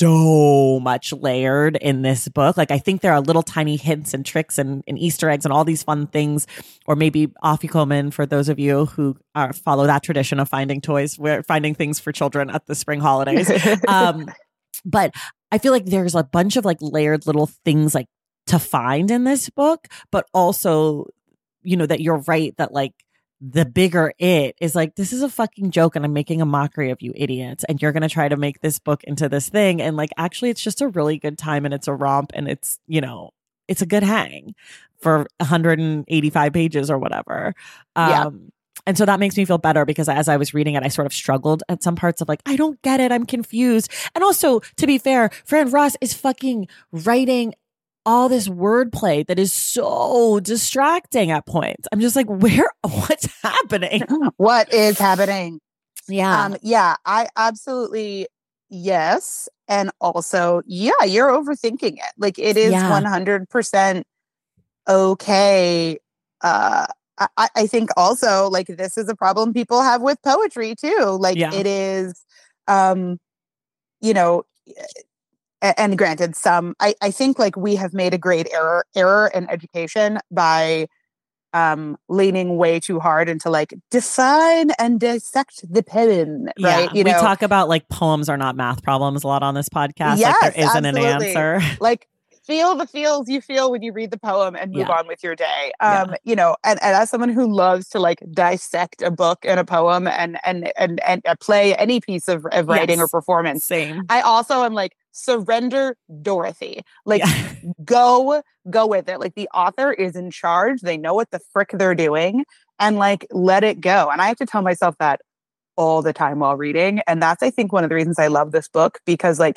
so much layered in this book. Like, I think there are little tiny hints and tricks and Easter eggs and all these fun things, or maybe afikomen for those of you who follow that tradition of finding finding things for children at the spring holidays. But I feel like there's a bunch of like layered little things like to find in this book, but also, that you're right that like, the bigger it is like, this is a fucking joke and I'm making a mockery of you idiots. And you're going to try to make this book into this thing. And like, actually, it's just a really good time and it's a romp and it's, it's a good hang for 185 pages or whatever. And so that makes me feel better because as I was reading it, I sort of struggled at some parts of like, I don't get it. I'm confused. And also, to be fair, Fran Ross is fucking writing all this wordplay that is so distracting at points. I'm just like, what's happening? What is happening? Yeah. I absolutely, yes. And also, you're overthinking it. Like, it is 100% okay. I think also, like, this is a problem people have with poetry too. Like, it is, and granted, I think like we have made a great error in education by leaning way too hard into like define and dissect the poem, right? We talk about like poems are not math problems a lot on this podcast. Yes, like there isn't absolutely. an answer. Like, feel the feels you feel when you read the poem and move on with your day. And as someone who loves to like dissect a book and a poem and play any piece of writing or performance. Same. I also am like, surrender Dorothy. Like, go with it. Like, the author is in charge. They know what the frick they're doing and like, let it go. And I have to tell myself that all the time while reading. And that's, I think, one of the reasons I love this book, because like,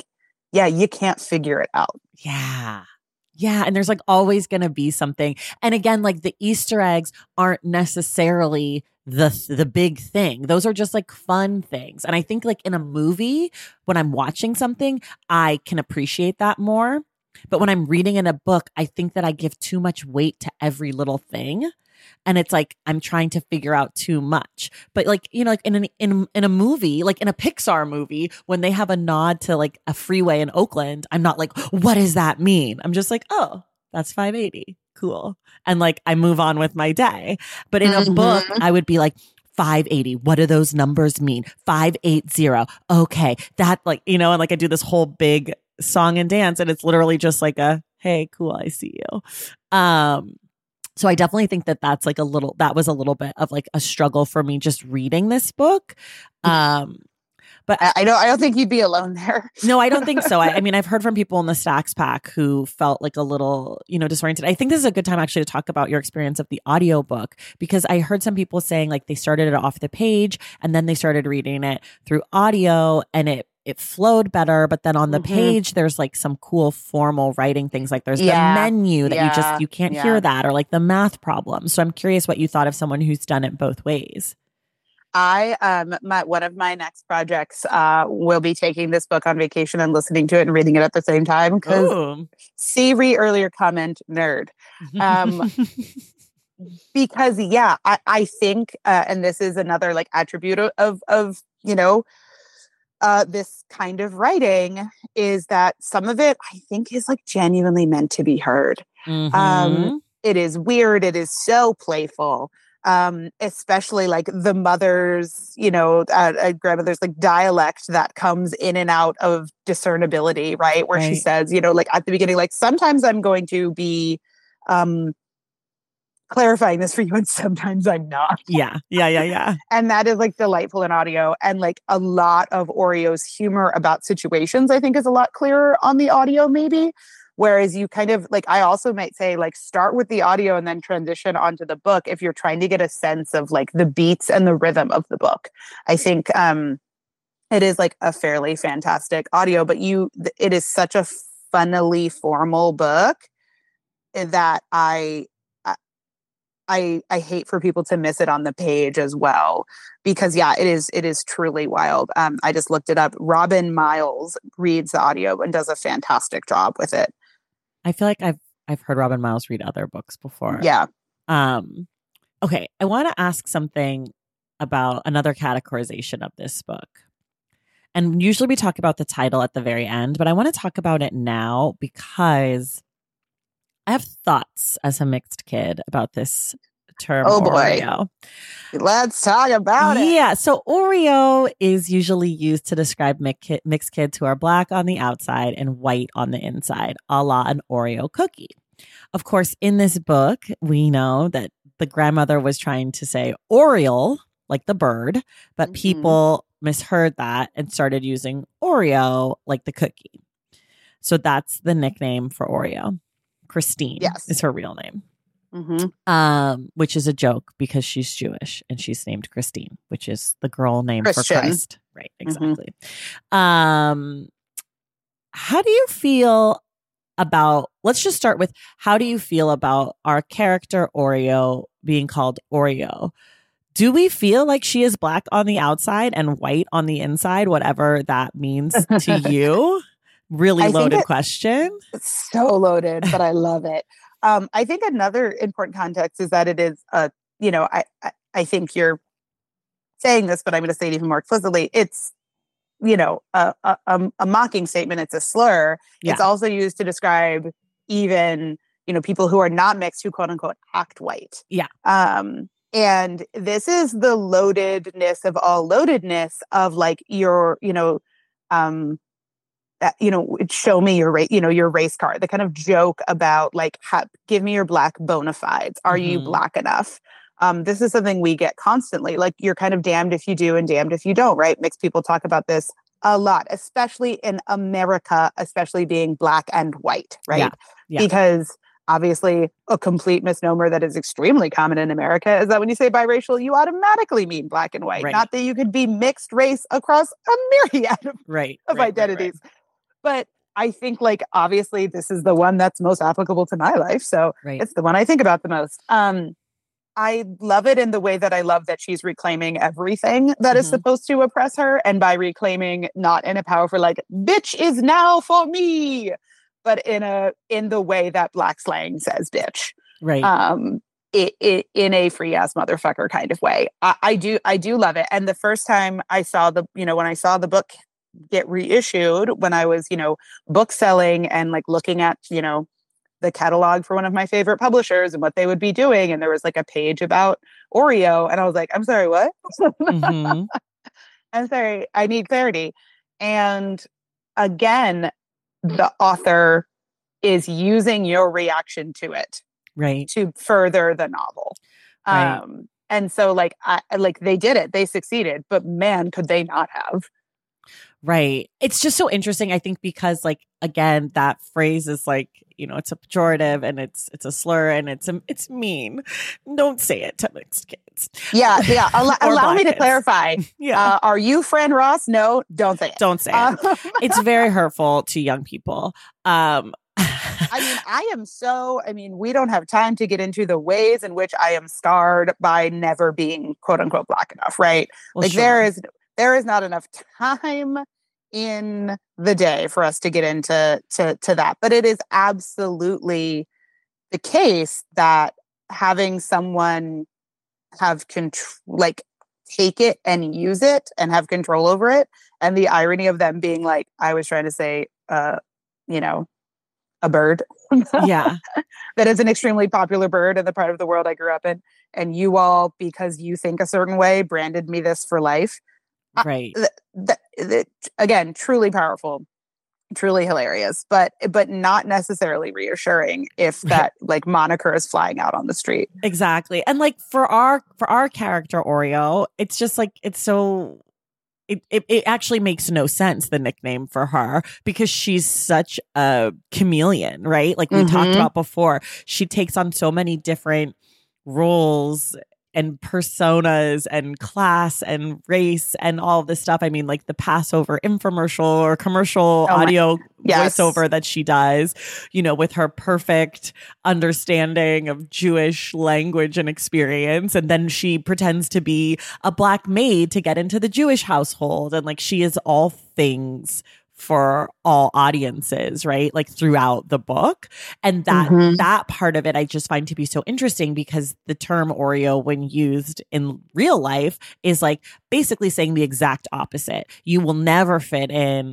yeah, you can't figure it out. Yeah. Yeah. And there's like always going to be something. And again, like the Easter eggs aren't necessarily the big thing. Those are just like fun things. And I think like in a movie, when I'm watching something, I can appreciate that more. But when I'm reading in a book, I think that I give too much weight to every little thing. And it's like I'm trying to figure out too much. But like, you know, like in a movie, like in a Pixar movie, when they have a nod to like a freeway in Oakland, I'm not like, what does that mean? I'm just like, oh, that's 580. Cool. And like I move on with my day. But in a book, I would be like, 580. What do those numbers mean? 580. Okay. That like, you know, and like I do this whole big song and dance, and it's literally just like a, hey, cool, I see you. So I definitely think that that was a little bit of like a struggle for me just reading this book. But I don't think you'd be alone there. No, I don't think so. I mean, I've heard from people in the Stacks Pack who felt like a little, you know, disoriented. I think this is a good time actually to talk about your experience of the audiobook, because I heard some people saying like they started it off the page and then they started reading it through audio and it flowed better. But then on the page, there's like some cool formal writing things. Like there's the menu that you can't hear that, or like the math problems. So I'm curious what you thought of someone who's done it both ways. One of my next projects will be taking this book on vacation and listening to it and reading it at the same time. Because Siri earlier comment nerd. Because I think and this is another like attribute of you know this kind of writing, is that some of it I think is like genuinely meant to be heard. It is weird. It is so playful. Especially like the mother's, you know, grandmother's like dialect that comes in and out of discernibility, right? Where she says, you know, like at the beginning, like sometimes I'm going to be clarifying this for you and sometimes I'm not. Yeah. And that is like delightful in audio. And like a lot of Oreo's humor about situations, I think, is a lot clearer on the audio maybe. Whereas you kind of like, I also might say like start with the audio and then transition onto the book if you're trying to get a sense of like the beats and the rhythm of the book. I think it is like a fairly fantastic audio, but it is such a funnily formal book that I hate for people to miss it on the page as well, because it is truly wild. I just looked it up. Robin Miles reads the audio and does a fantastic job with it. I feel like I've heard Robin Miles read other books before. Yeah. Okay. I want to ask something about another categorization of this book. And usually we talk about the title at the very end, but I want to talk about it now because I have thoughts as a mixed kid about this term. Oh boy. Oreo. Let's talk about it. Yeah. So Oreo is usually used to describe mixed kids who are black on the outside and white on the inside, a la an Oreo cookie. Of course, in this book, we know that the grandmother was trying to say Oriole, like the bird, but people misheard that and started using Oreo, like the cookie. So that's the nickname for Oreo. Christine is her real name. Which is a joke because she's Jewish and she's named Christine, which is the girl name for Christ. Right, exactly. How do you feel about, let's just start with, how do you feel about our character Oreo being called Oreo? Do we feel like she is black on the outside and white on the inside, whatever that means to you? Really loaded question. It's so loaded, but I love it. I think another important context is that it is, I think you're saying this, but I'm going to say it even more explicitly. It's, a mocking statement. It's a slur. Yeah. It's also used to describe even, people who are not mixed, who quote unquote act white. Yeah. And this is the loadedness of all loadedness of like your, show me your race, your race card, the kind of joke about like, give me your black bona fides. Are you black enough? This is something we get constantly. Like you're kind of damned if you do and damned if you don't, right? Mixed people talk about this a lot, especially in America, especially being black and white, right? Yeah. Because obviously a complete misnomer that is extremely common in America is that when you say biracial, you automatically mean black and white, not that you could be mixed race across a myriad of identities. Right. But I think like obviously this is the one that's most applicable to my life. So it's the one I think about the most. I love it in the way that I love that she's reclaiming everything that is supposed to oppress her. And by reclaiming, not in a powerful like, bitch is now for me, but in the way that Black slang says bitch. Right. In a free ass motherfucker kind of way. I do love it. And the first time I saw when I saw the book get reissued, when I was, book selling and like looking at, the catalog for one of my favorite publishers and what they would be doing. And there was like a page about Oreo. And I was like, I'm sorry, what? I'm sorry, I need clarity. And again, the author is using your reaction to it. Right. To further the novel. Right. And so like, they did it, they succeeded, but man, could they not have? Right. It's just so interesting, I think, because like, again, that phrase is like, it's a pejorative and it's a slur and it's mean. Don't say it to mixed kids. Yeah. Yeah. Allow me to clarify. Yeah. Are you Fran Ross? No, don't say it. Don't say it. It's very hurtful to young people. We don't have time to get into the ways in which I am scarred by never being quote unquote Black enough. Right. Well, like sure. there is not enough time in the day for us to get into to that. But it is absolutely the case that having someone have take it and use it and have control over it. And the irony of them being like, I was trying to say, a bird. Yeah. That is an extremely popular bird in the part of the world I grew up in. And you all, because you think a certain way, branded me this for life. Right. Again, truly powerful, truly hilarious, but not necessarily reassuring if that like moniker is flying out on the street. Exactly. And like for our character Oreo, it's just like, it's so... It actually makes no sense, the nickname for her, because she's such a chameleon, right? Like we talked about before, she takes on so many different roles and personas and class and race and all of this stuff. I mean, like the Passover infomercial or commercial audio voiceover that she does, with her perfect understanding of Jewish language and experience. And then she pretends to be a Black maid to get into the Jewish household. And like, she is all things for all audiences, right? Like throughout the book. And that part of it, I just find to be so interesting, because the term Oreo, when used in real life, is like basically saying the exact opposite. You will never fit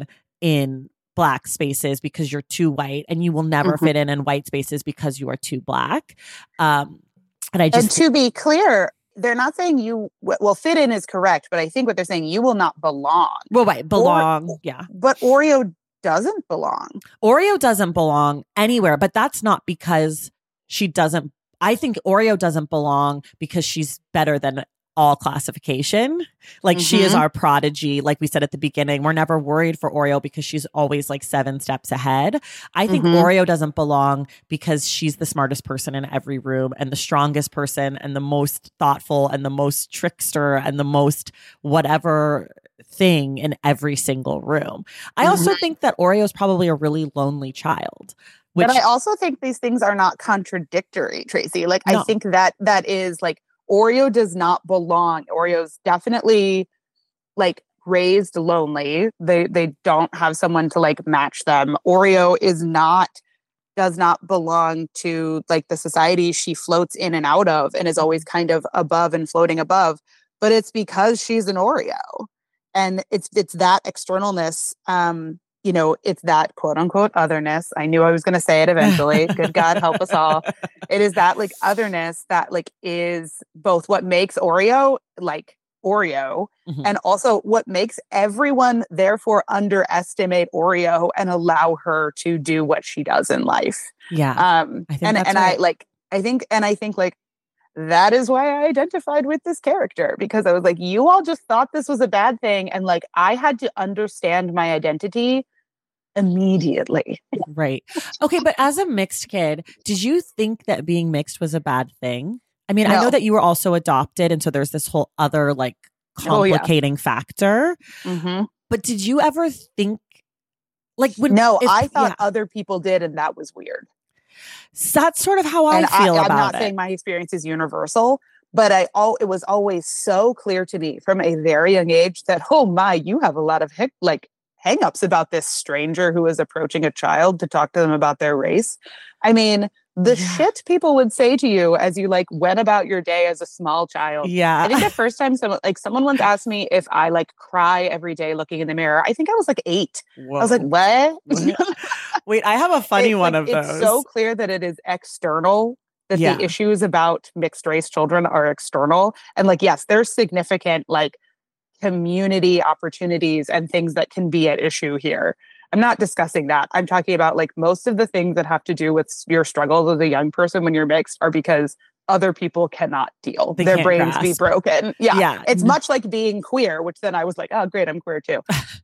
in Black spaces because you're too white, and you will never fit in white spaces because you are too Black. And to be clear, they're not saying fit in is correct, but I think what they're saying, you will not belong. Well, right. Belong. Yeah. But Oreo doesn't belong. Oreo doesn't belong anywhere, but that's not because she doesn't. I think Oreo doesn't belong because she's better than all classification. Like she is our prodigy. Like we said at the beginning, we're never worried for Oreo because she's always like 7 steps ahead. I think Oreo doesn't belong because she's the smartest person in every room and the strongest person and the most thoughtful and the most trickster and the most whatever thing in every single room. I also think that Oreo is probably a really lonely child. But I also think these things are not contradictory, Tracy. Like I think that is like, Oreo does not belong. Oreo's definitely like raised lonely. They don't have someone to like match them. Oreo does not belong to like the society she floats in and out of and is always kind of above and floating above. But it's because she's an Oreo. And it's that externalness, it's that quote unquote otherness. I knew I was going to say it eventually. Good God, help us all. It is that like otherness that like is both what makes Oreo like Oreo and also what makes everyone therefore underestimate Oreo and allow her to do what she does in life. Yeah. I think like that is why I identified with this character, because I was like, you all just thought this was a bad thing. And like, I had to understand my identity immediately. Right. Okay. But as a mixed kid, did you think that being mixed was a bad thing? I mean, I know that you were also adopted. And so there's this whole other like complicating factor. But did you ever think Like I thought other people did, and that was weird. So that's sort of how I feel about it. I'm not saying my experience is universal, but it was always so clear to me from a very young age that, oh my, you have a lot of hang-ups about this stranger who is approaching a child to talk to them about their race. I mean, the shit people would say to you as you like went about your day as a small child. Yeah. I think the first time someone once asked me if I like cry every day looking in the mirror. I think I was like 8. Whoa. I was like, what? Wait, I have a funny one of those. It's so clear that it is external, that the issues about mixed race children are external. And like, yes, there's significant like community opportunities and things that can be at issue here. I'm not discussing that. I'm talking about like most of the things that have to do with your struggles as a young person when you're mixed are because other people cannot deal. Their brains grasp. Be broken. Yeah. It's much like being queer, which then I was like, oh, great, I'm queer too.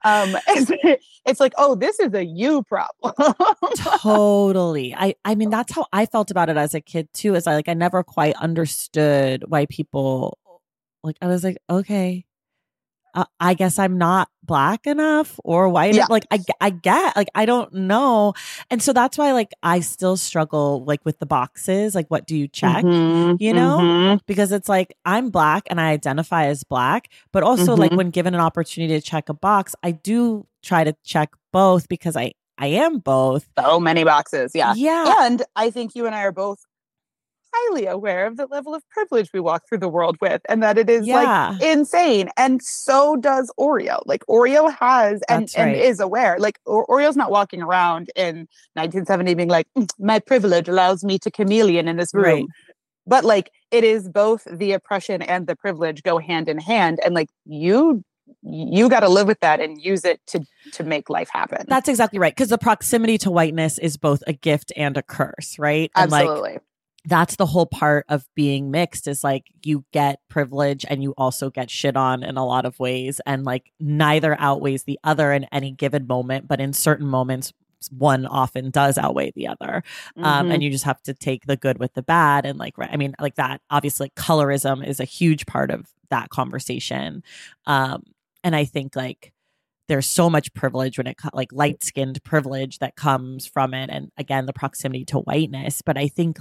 It's like, oh, this is a you problem. Totally. I mean, that's how I felt about it as a kid too, is I never quite understood why people I was like, okay. I guess I'm not Black enough or white. Yeah. Like I get, like, I don't know. And so that's why I still struggle with the boxes. Like, what do you check? You know, because it's like, I'm Black and I identify as Black, but also when given an opportunity to check a box, I do try to check both because I am both. So many boxes. Yeah. Yeah. And I think you and I are both highly aware of the level of privilege we walk through the world with, and that it is insane. And so does Oreo. Like Oreo has and is aware. Like Oreo's not walking around in 1970 being like, my privilege allows me to chameleon in this room. Right. But it is both the oppression and the privilege go hand in hand. And you got to live with that and use it to make life happen. That's exactly right. Because the proximity to whiteness is both a gift and a curse, right? And absolutely. That's the whole part of being mixed is you get privilege and you also get shit on in a lot of ways. And neither outweighs the other in any given moment. But in certain moments, one often does outweigh the other. And you just have to take the good with the bad. And that obviously colorism is a huge part of that conversation. And I think there's so much privilege when it light-skinned privilege that comes from it. And again, the proximity to whiteness. But I think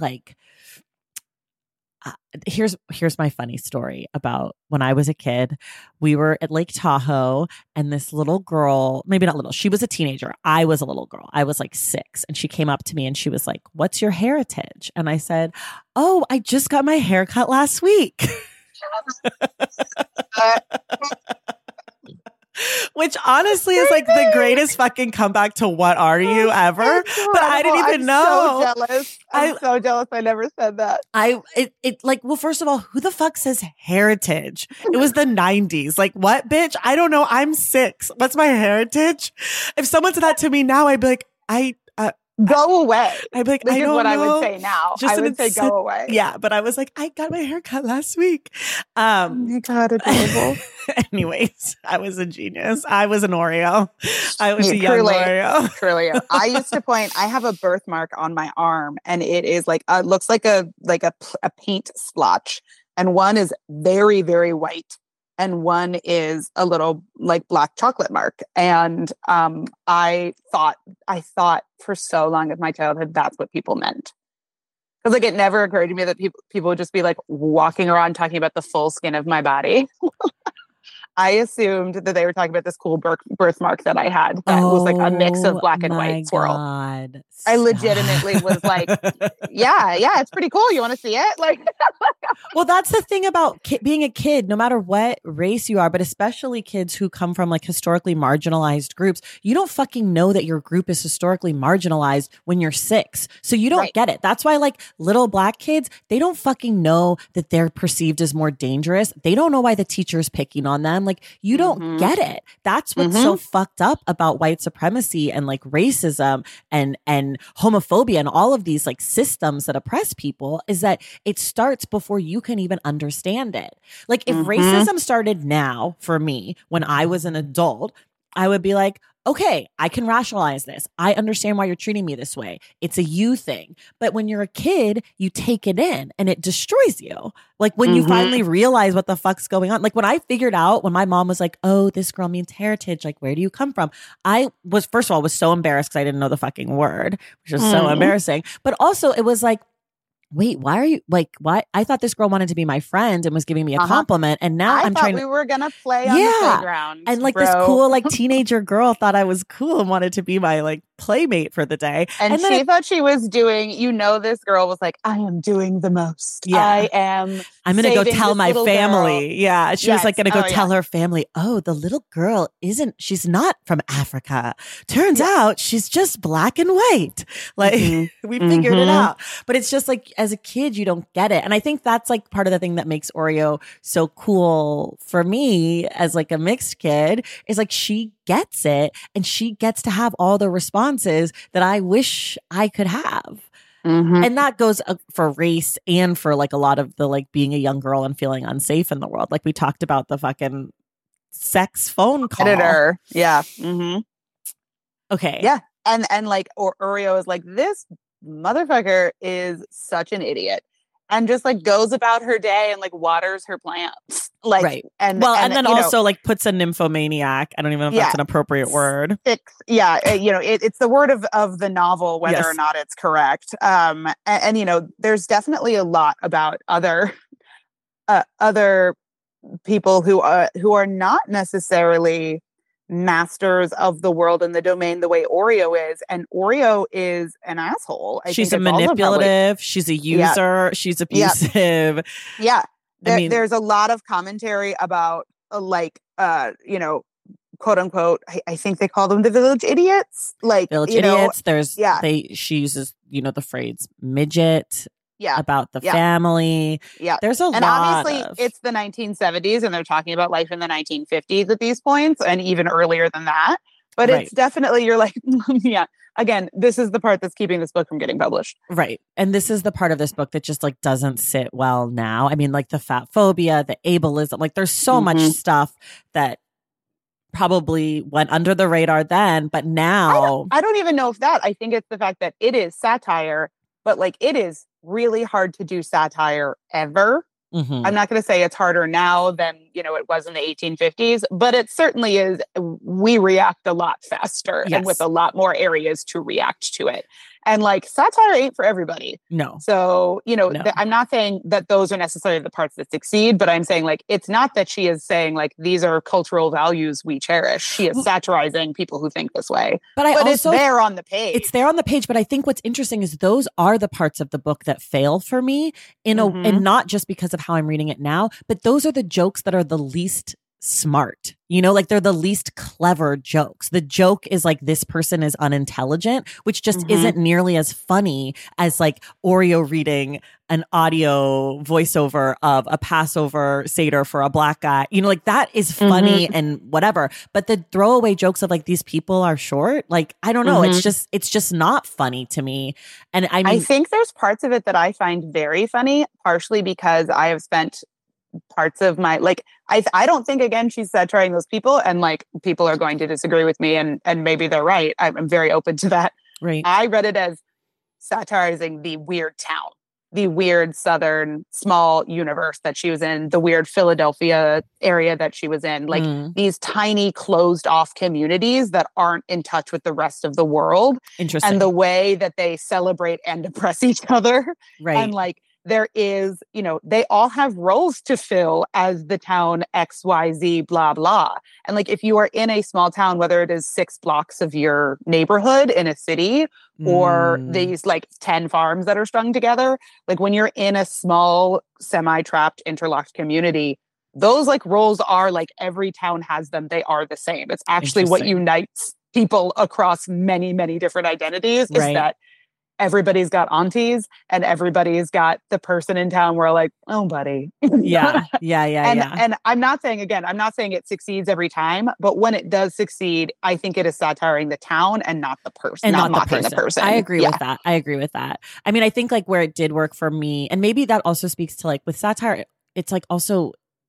here's my funny story about when I was a kid. We were at Lake Tahoe and this little girl, maybe not little, she was a teenager. I was a little girl. I was 6 and she came up to me and she was like, "What's your heritage?" And I said, "Oh, I just got my hair cut last week." Which honestly is the greatest fucking comeback to "what are you" ever. But I didn't even know. So jealous. I'm so jealous. I never said that. Well, first of all, who the fuck says heritage? It was the 90s. What, bitch? I don't know. I'm 6. What's my heritage? If someone said that to me now, I'd be like, go away. I'd be like, this I don't is what know. I would say now. I would say go away. Yeah, but I was like, I got my hair cut last week. Oh my God, adorable. Anyways, I was a genius. I was an Oreo. I was a young Oreo. Truly. I used to point, I have a birthmark on my arm and it is looks like a paint splotch. And one is very, very white. And one is a little black chocolate mark. And I thought for so long of my childhood, that's what people meant. Because it never occurred to me that people would just be walking around talking about the full skin of my body. I assumed that they were talking about this cool birthmark that I had that was a mix of black and white swirl. God. I legitimately was yeah, it's pretty cool. You want to see it? Well, that's the thing about being a kid, no matter what race you are, but especially kids who come from historically marginalized groups. You don't fucking know that your group is historically marginalized when you're 6. So you don't get it. That's why little Black kids, they don't fucking know that they're perceived as more dangerous. They don't know why the teacher's picking on them. You don't get it. That's what's so fucked up about white supremacy and racism and homophobia and all of these systems that oppress people is that it starts before you can even understand it. If racism started now for me when I was an adult, I would be like, okay, I can rationalize this. I understand why you're treating me this way. It's a you thing. But when you're a kid, you take it in and it destroys you. Like when you finally realize what the fuck's going on. Like when I figured out, when my mom was like, oh, this girl means heritage. Like, where do you come from? I was, first of all, was so embarrassed because I didn't know the fucking word, which was so embarrassing. But also it was like, wait, why are you like, why? I thought this girl wanted to be my friend and was giving me a compliment. And now I'm trying we were going to play on the playground. And like this cool, like teenager girl thought I was cool and wanted to be my like playmate for the day. And she thought she was doing, this girl was like, I am doing the most. Yeah. I'm going to go tell my family. Girl. Yeah. She was like going to go tell her family, oh, the little girl she's not from Africa. Turns out she's just black and white. Like we figured it out. But it's just like, as a kid, you don't get it. And I think that's like part of the thing that makes Oreo so cool for me as like a mixed kid is like she gets it and she gets to have all the responses that I wish I could have. And that goes for race and for like a lot of the like being a young girl and feeling unsafe in the world. Like we talked about the fucking sex phone call. Editor. Yeah. Okay. Yeah. And like Oreo is like, this motherfucker is such an idiot and just like goes about her day and like waters her plants. Like, right. And then also like puts a nymphomaniac. I don't even know if that's an appropriate word. It's the word of the novel, whether or not it's correct. And there's definitely a lot about other people who are not necessarily masters of the world and the domain the way Oreo is. And Oreo is an asshole. She's a manipulative. She's a user. She's abusive. Yeah. There's a lot of commentary about quote unquote, I think they call them the village idiots. Like village idiots. She uses, the phrase midget. Yeah. About the family. Yeah. There's a lot. And obviously it's the 1970s and they're talking about life in the 1950s at these points and even earlier than that. But it's definitely, you're like, yeah, again, this is the part that's keeping this book from getting published. Right. And this is the part of this book that just like doesn't sit well now. I mean, like the fat phobia, the ableism, like there's so much stuff that probably went under the radar then, but now. I don't even know if that. I think it's the fact that it is satire, but like it is really hard to do satire ever. I'm not going to say it's harder now than, it was in the 1850s, but it certainly is. We react a lot faster and with a lot more areas to react to it. And like satire ain't for everybody. No. So, I'm not saying that those are necessarily the parts that succeed, but I'm saying like, it's not that she is saying like, these are cultural values we cherish. She is satirizing people who think this way. But it's there on the page. It's there on the page. But I think what's interesting is those are the parts of the book that fail for me and not just because of how I'm reading it now, but those are the jokes that are the least smart, like they're the least clever jokes. The joke is like this person is unintelligent, which just isn't nearly as funny as like Oreo reading an audio voiceover of a Passover Seder for a black guy. Like that is funny and whatever. But the throwaway jokes of like these people are short, like I don't know, it's just not funny to me. And I think there's parts of it that I find very funny, partially because I have spent parts of my I don't think again she's satirizing those people and like people are going to disagree with me and maybe they're right. I'm very open to that. Right. I read it as satirizing the weird town, the weird southern small universe that she was in, the weird Philadelphia area that she was in, like these tiny closed off communities that aren't in touch with the rest of the world. Interesting. And the way that they celebrate and oppress each other. Right. And like there is, they all have roles to fill as the town XYZ, blah, blah. And like, if you are in a small town, whether it is 6 blocks of your neighborhood in a city or these like 10 farms that are strung together, like when you're in a small semi-trapped interlocked community, those like roles are like every town has them. They are the same. It's actually what unites people across many, many different identities is that everybody's got aunties and everybody's got the person in town where like, oh, buddy. Yeah. And I'm not saying it succeeds every time, but when it does succeed, I think it is satiring the town and not the person, and not mocking the person. I agree with that. I mean, I think like where it did work for me, and maybe that also speaks to like with satire, it's like also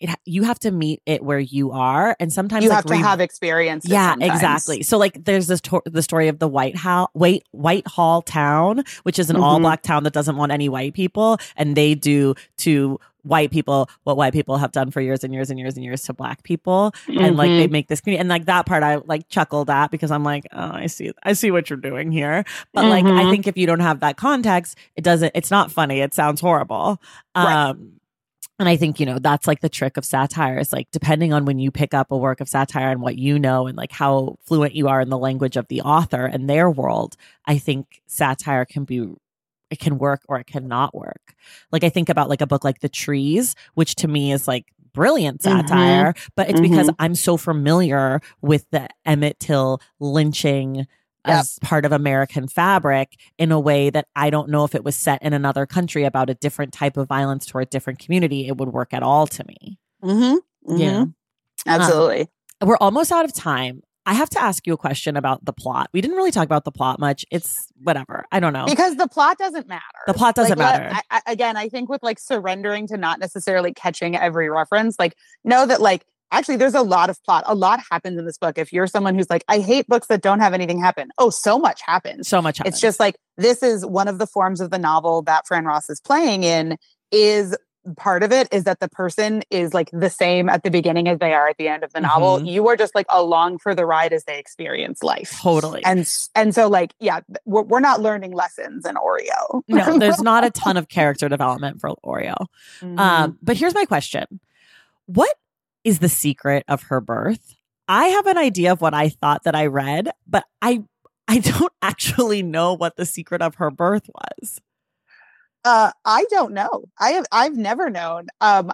you have to meet it where you are. And sometimes you have to have experience. Yeah, sometimes. Exactly. So like there's the story of the Whitehall town, which is an all black town that doesn't want any white people. And they do to white people what white people have done for years and years and years and years to black people. And like they make this community. And like that part I like chuckled at because I'm like, oh, I see what you're doing here. But like I think if you don't have that context, it's not funny. It sounds horrible. Right. And I think, that's like the trick of satire is like, depending on when you pick up a work of satire and what you know and like how fluent you are in the language of the author and their world, I think satire it can work or it cannot work. Like I think about like a book like The Trees, which to me is like brilliant satire, but it's because I'm so familiar with the Emmett Till lynching as part of American fabric in a way that I don't know if it was set in another country about a different type of violence toward a different community, it would work at all to me. Yeah. Absolutely. We're almost out of time. I have to ask you a question about the plot. We didn't really talk about the plot much. It's whatever. I don't know. Because the plot doesn't matter. The plot doesn't matter. I think with like surrendering to not necessarily catching every reference, like know that like, actually, there's a lot of plot. A lot happens in this book. If you're someone who's like, I hate books that don't have anything happen. Oh, so much happens. So much happens. It's just like, this is one of the forms of the novel that Fran Ross is playing in is part of it is that the person is like the same at the beginning as they are at the end of the novel. You are just like along for the ride as they experience life. Totally. And so like, yeah, we're not learning lessons in Oreo. No, there's not a ton of character development for Oreo. But here's my question. What is the secret of her birth? I have an idea of what I thought that I read, but I don't actually know what the secret of her birth was. I don't know. I've never known.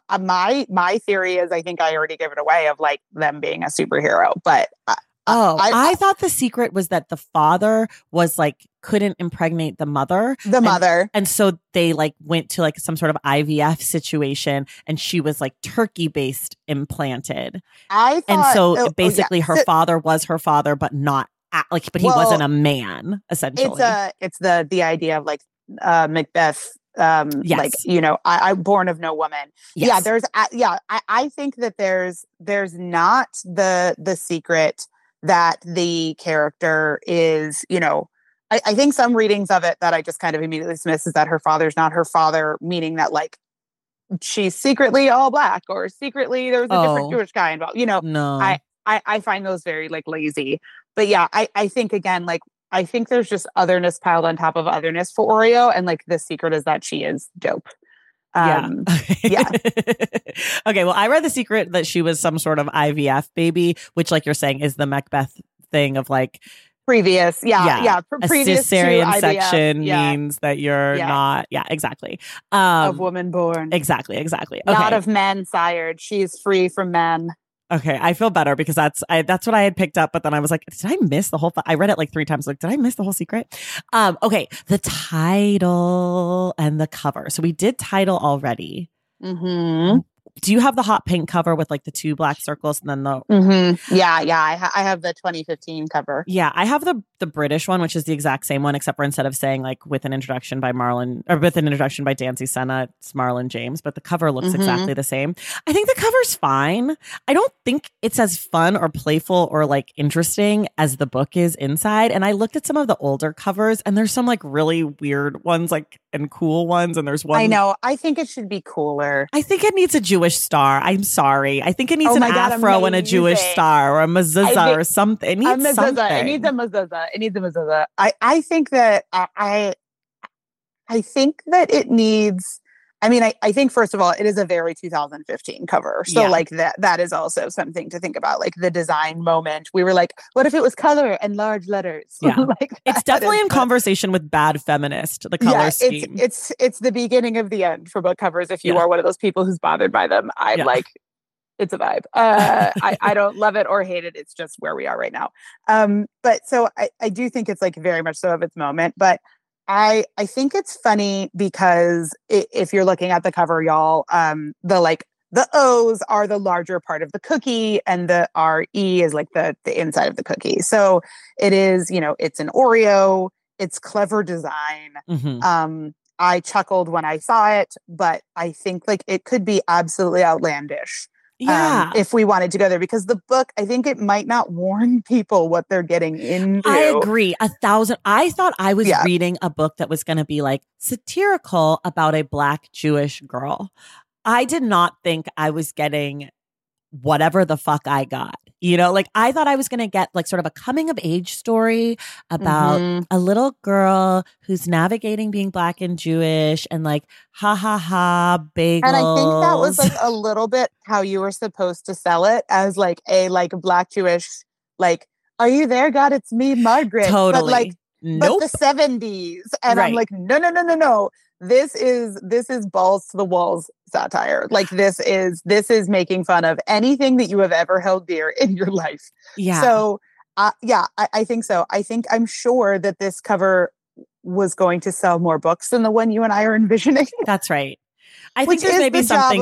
My theory is, I think I already gave it away, of like them being a superhero, but I thought the secret was that the father was like couldn't impregnate the mother. And so they like went to like some sort of IVF situation and she was like turkey-based implanted. Basically her father was her father, but not but he wasn't a man, essentially. It's the idea of like Macbeth. Like, I'm born of no woman. Yes. I think that there's not the secret that the character is, I think some readings of it that I just kind of immediately dismiss is that her father's not her father, meaning that like she's secretly all black or secretly there's a different Jewish guy involved. No. I find those very like lazy. But yeah, I think again, like, I think there's just otherness piled on top of otherness for Oreo. And like the secret is that she is dope. Yeah. Okay. Well, I read the secret that she was some sort of IVF baby, which like you're saying is the Macbeth thing of like previous. Yeah. Previous cesarean section means that you're not. Yeah, exactly. Of woman born. Exactly. Okay. Not of man sired. She's free from man. Okay, I feel better because that's what I had picked up, but then I was like, did I miss the whole I read it like 3 times. Like, did I miss the whole secret? Okay, the title and the cover. So we did title already. Do you have the hot pink cover with like the 2 black circles and then the? Yeah. I have the 2015 cover. Yeah, I have the British one, which is the exact same one, except for instead of saying like with an introduction by Danzy Senna, it's Marlon James, but the cover looks exactly the same. I think the cover's fine. I don't think it's as fun or playful or like interesting as the book is inside. And I looked at some of the older covers, and there's some like really weird ones, like and cool ones, and there's one. I know. I think it should be cooler. I think it needs a Jewish star. I'm sorry. I think it needs an afro and a Jewish star or a mezuzah or something. It needs something. It needs a mezuzah. I think that I think that it needs. I mean, I think first of all, it is a very 2015 cover. So like that is also something to think about. Like the design moment, we were like, what if it was color and large letters? Yeah, like it's definitely in conversation with Bad Feminist. The color scheme. It's the beginning of the end for book covers. If you are one of those people who's bothered by them, I'm like, it's a vibe. I don't love it or hate it. It's just where we are right now. But so I do think it's like very much so of its moment, but I think it's funny because if you're looking at the cover, y'all, the O's are the larger part of the cookie and the RE is like the inside of the cookie. So it is, it's an Oreo, it's clever design. I chuckled when I saw it, but I think like it could be absolutely outlandish. if we wanted to go there, because the book, I think it might not warn people what they're getting into. I agree. 1,000. I thought I was reading a book that was going to be like satirical about a Black Jewish girl. I did not think I was getting whatever the fuck I got. You know, like I thought I was going to get like sort of a coming of age story about a little girl who's navigating being Black and Jewish and like, ha ha ha, bagels. And I think that was like a little bit how you were supposed to sell it, as like a like Black Jewish, like, are you there? God, it's me, Margaret. Totally. But like, nope. But the 70s. And I'm like, no. This is balls to the walls satire. Like this is making fun of anything that you have ever held dear in your life. Yeah. So I think so. I'm sure that this cover was going to sell more books than the one you and I are envisioning. That's right. I think there's maybe something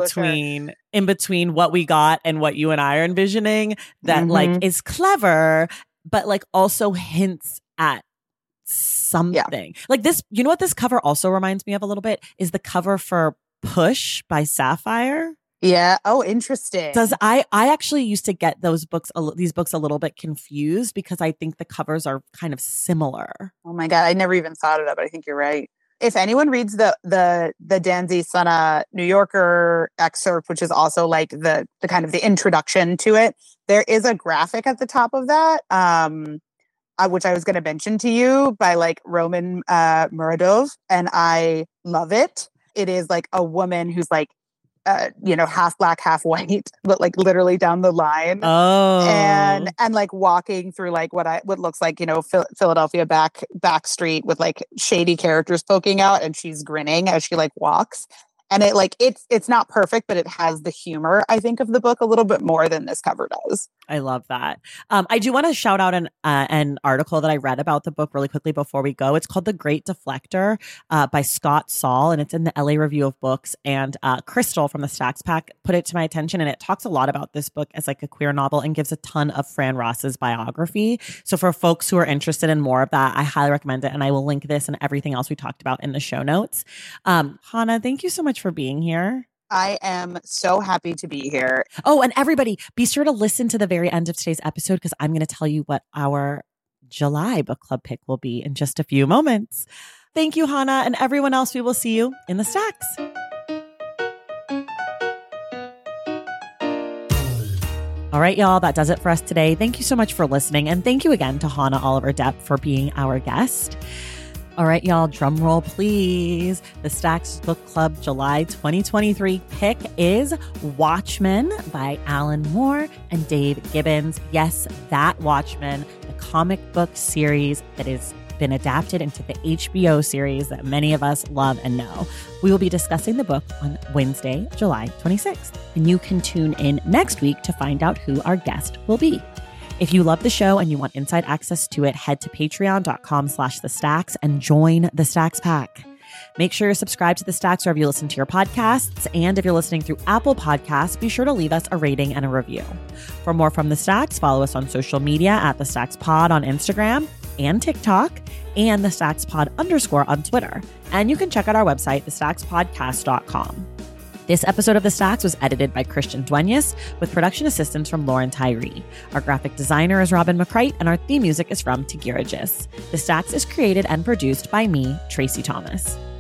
in between what we got and what you and I are envisioning that like is clever, but like also hints at something. Like this, you know what this cover also reminds me of a little bit is the cover for Push by Sapphire. Yeah. Oh, interesting. I actually used to get these books a little bit confused because I think the covers are kind of similar. Oh my God. I never even thought of that, but I think you're right. If anyone reads the Danzy Senna New Yorker excerpt, which is also like the kind of the introduction to it, there is a graphic at the top of that, which I was going to mention to you, by like Roman Muradov, and I love it. It is like a woman who's like, half Black, half white, but like literally down the line. Oh, and like walking through like what looks like, Philadelphia back street with like shady characters poking out, and she's grinning as she like walks. And it like it's not perfect, but it has the humor, I think, of the book a little bit more than this cover does. I love that. I do want to shout out an article that I read about the book really quickly before we go. It's called The Great Deflector by Scott Saul, and it's in the LA Review of Books. And Crystal from the Stacks Pack put it to my attention, and it talks a lot about this book as like a queer novel and gives a ton of Fran Ross's biography. So for folks who are interested in more of that, I highly recommend it. And I will link this and everything else we talked about in the show notes. Hannah, thank you so much for being here. I am so happy to be here. Oh, and everybody, be sure to listen to the very end of today's episode because I'm going to tell you what our July book club pick will be in just a few moments. Thank you, Hannah, and everyone else. We will see you in the stacks. All right, y'all, that does it for us today. Thank you so much for listening. And thank you again to Hannah Oliver Depp for being our guest. All right, y'all, drum roll, please. The Stacks Book Club July 2023 pick is Watchmen by Alan Moore and Dave Gibbons. Yes, that Watchmen, the comic book series that has been adapted into the HBO series that many of us love and know. We will be discussing the book on Wednesday, July 26th. And you can tune in next week to find out who our guest will be. If you love the show and you want inside access to it, head to patreon.com/thestacks and join the Stacks Pack. Make sure you're subscribed to the Stacks wherever you listen to your podcasts. And if you're listening through Apple Podcasts, be sure to leave us a rating and a review. For more from the Stacks, follow us on social media at the Stacks Pod on Instagram and TikTok, and the Stacks Pod _ on Twitter. And you can check out our website, thestackspodcast.com. This episode of The Stacks was edited by Christian Duenas with production assistance from Lauren Tyree. Our graphic designer is Robin McCrite, and our theme music is from Tigirigis. The Stacks is created and produced by me, Tracy Thomas.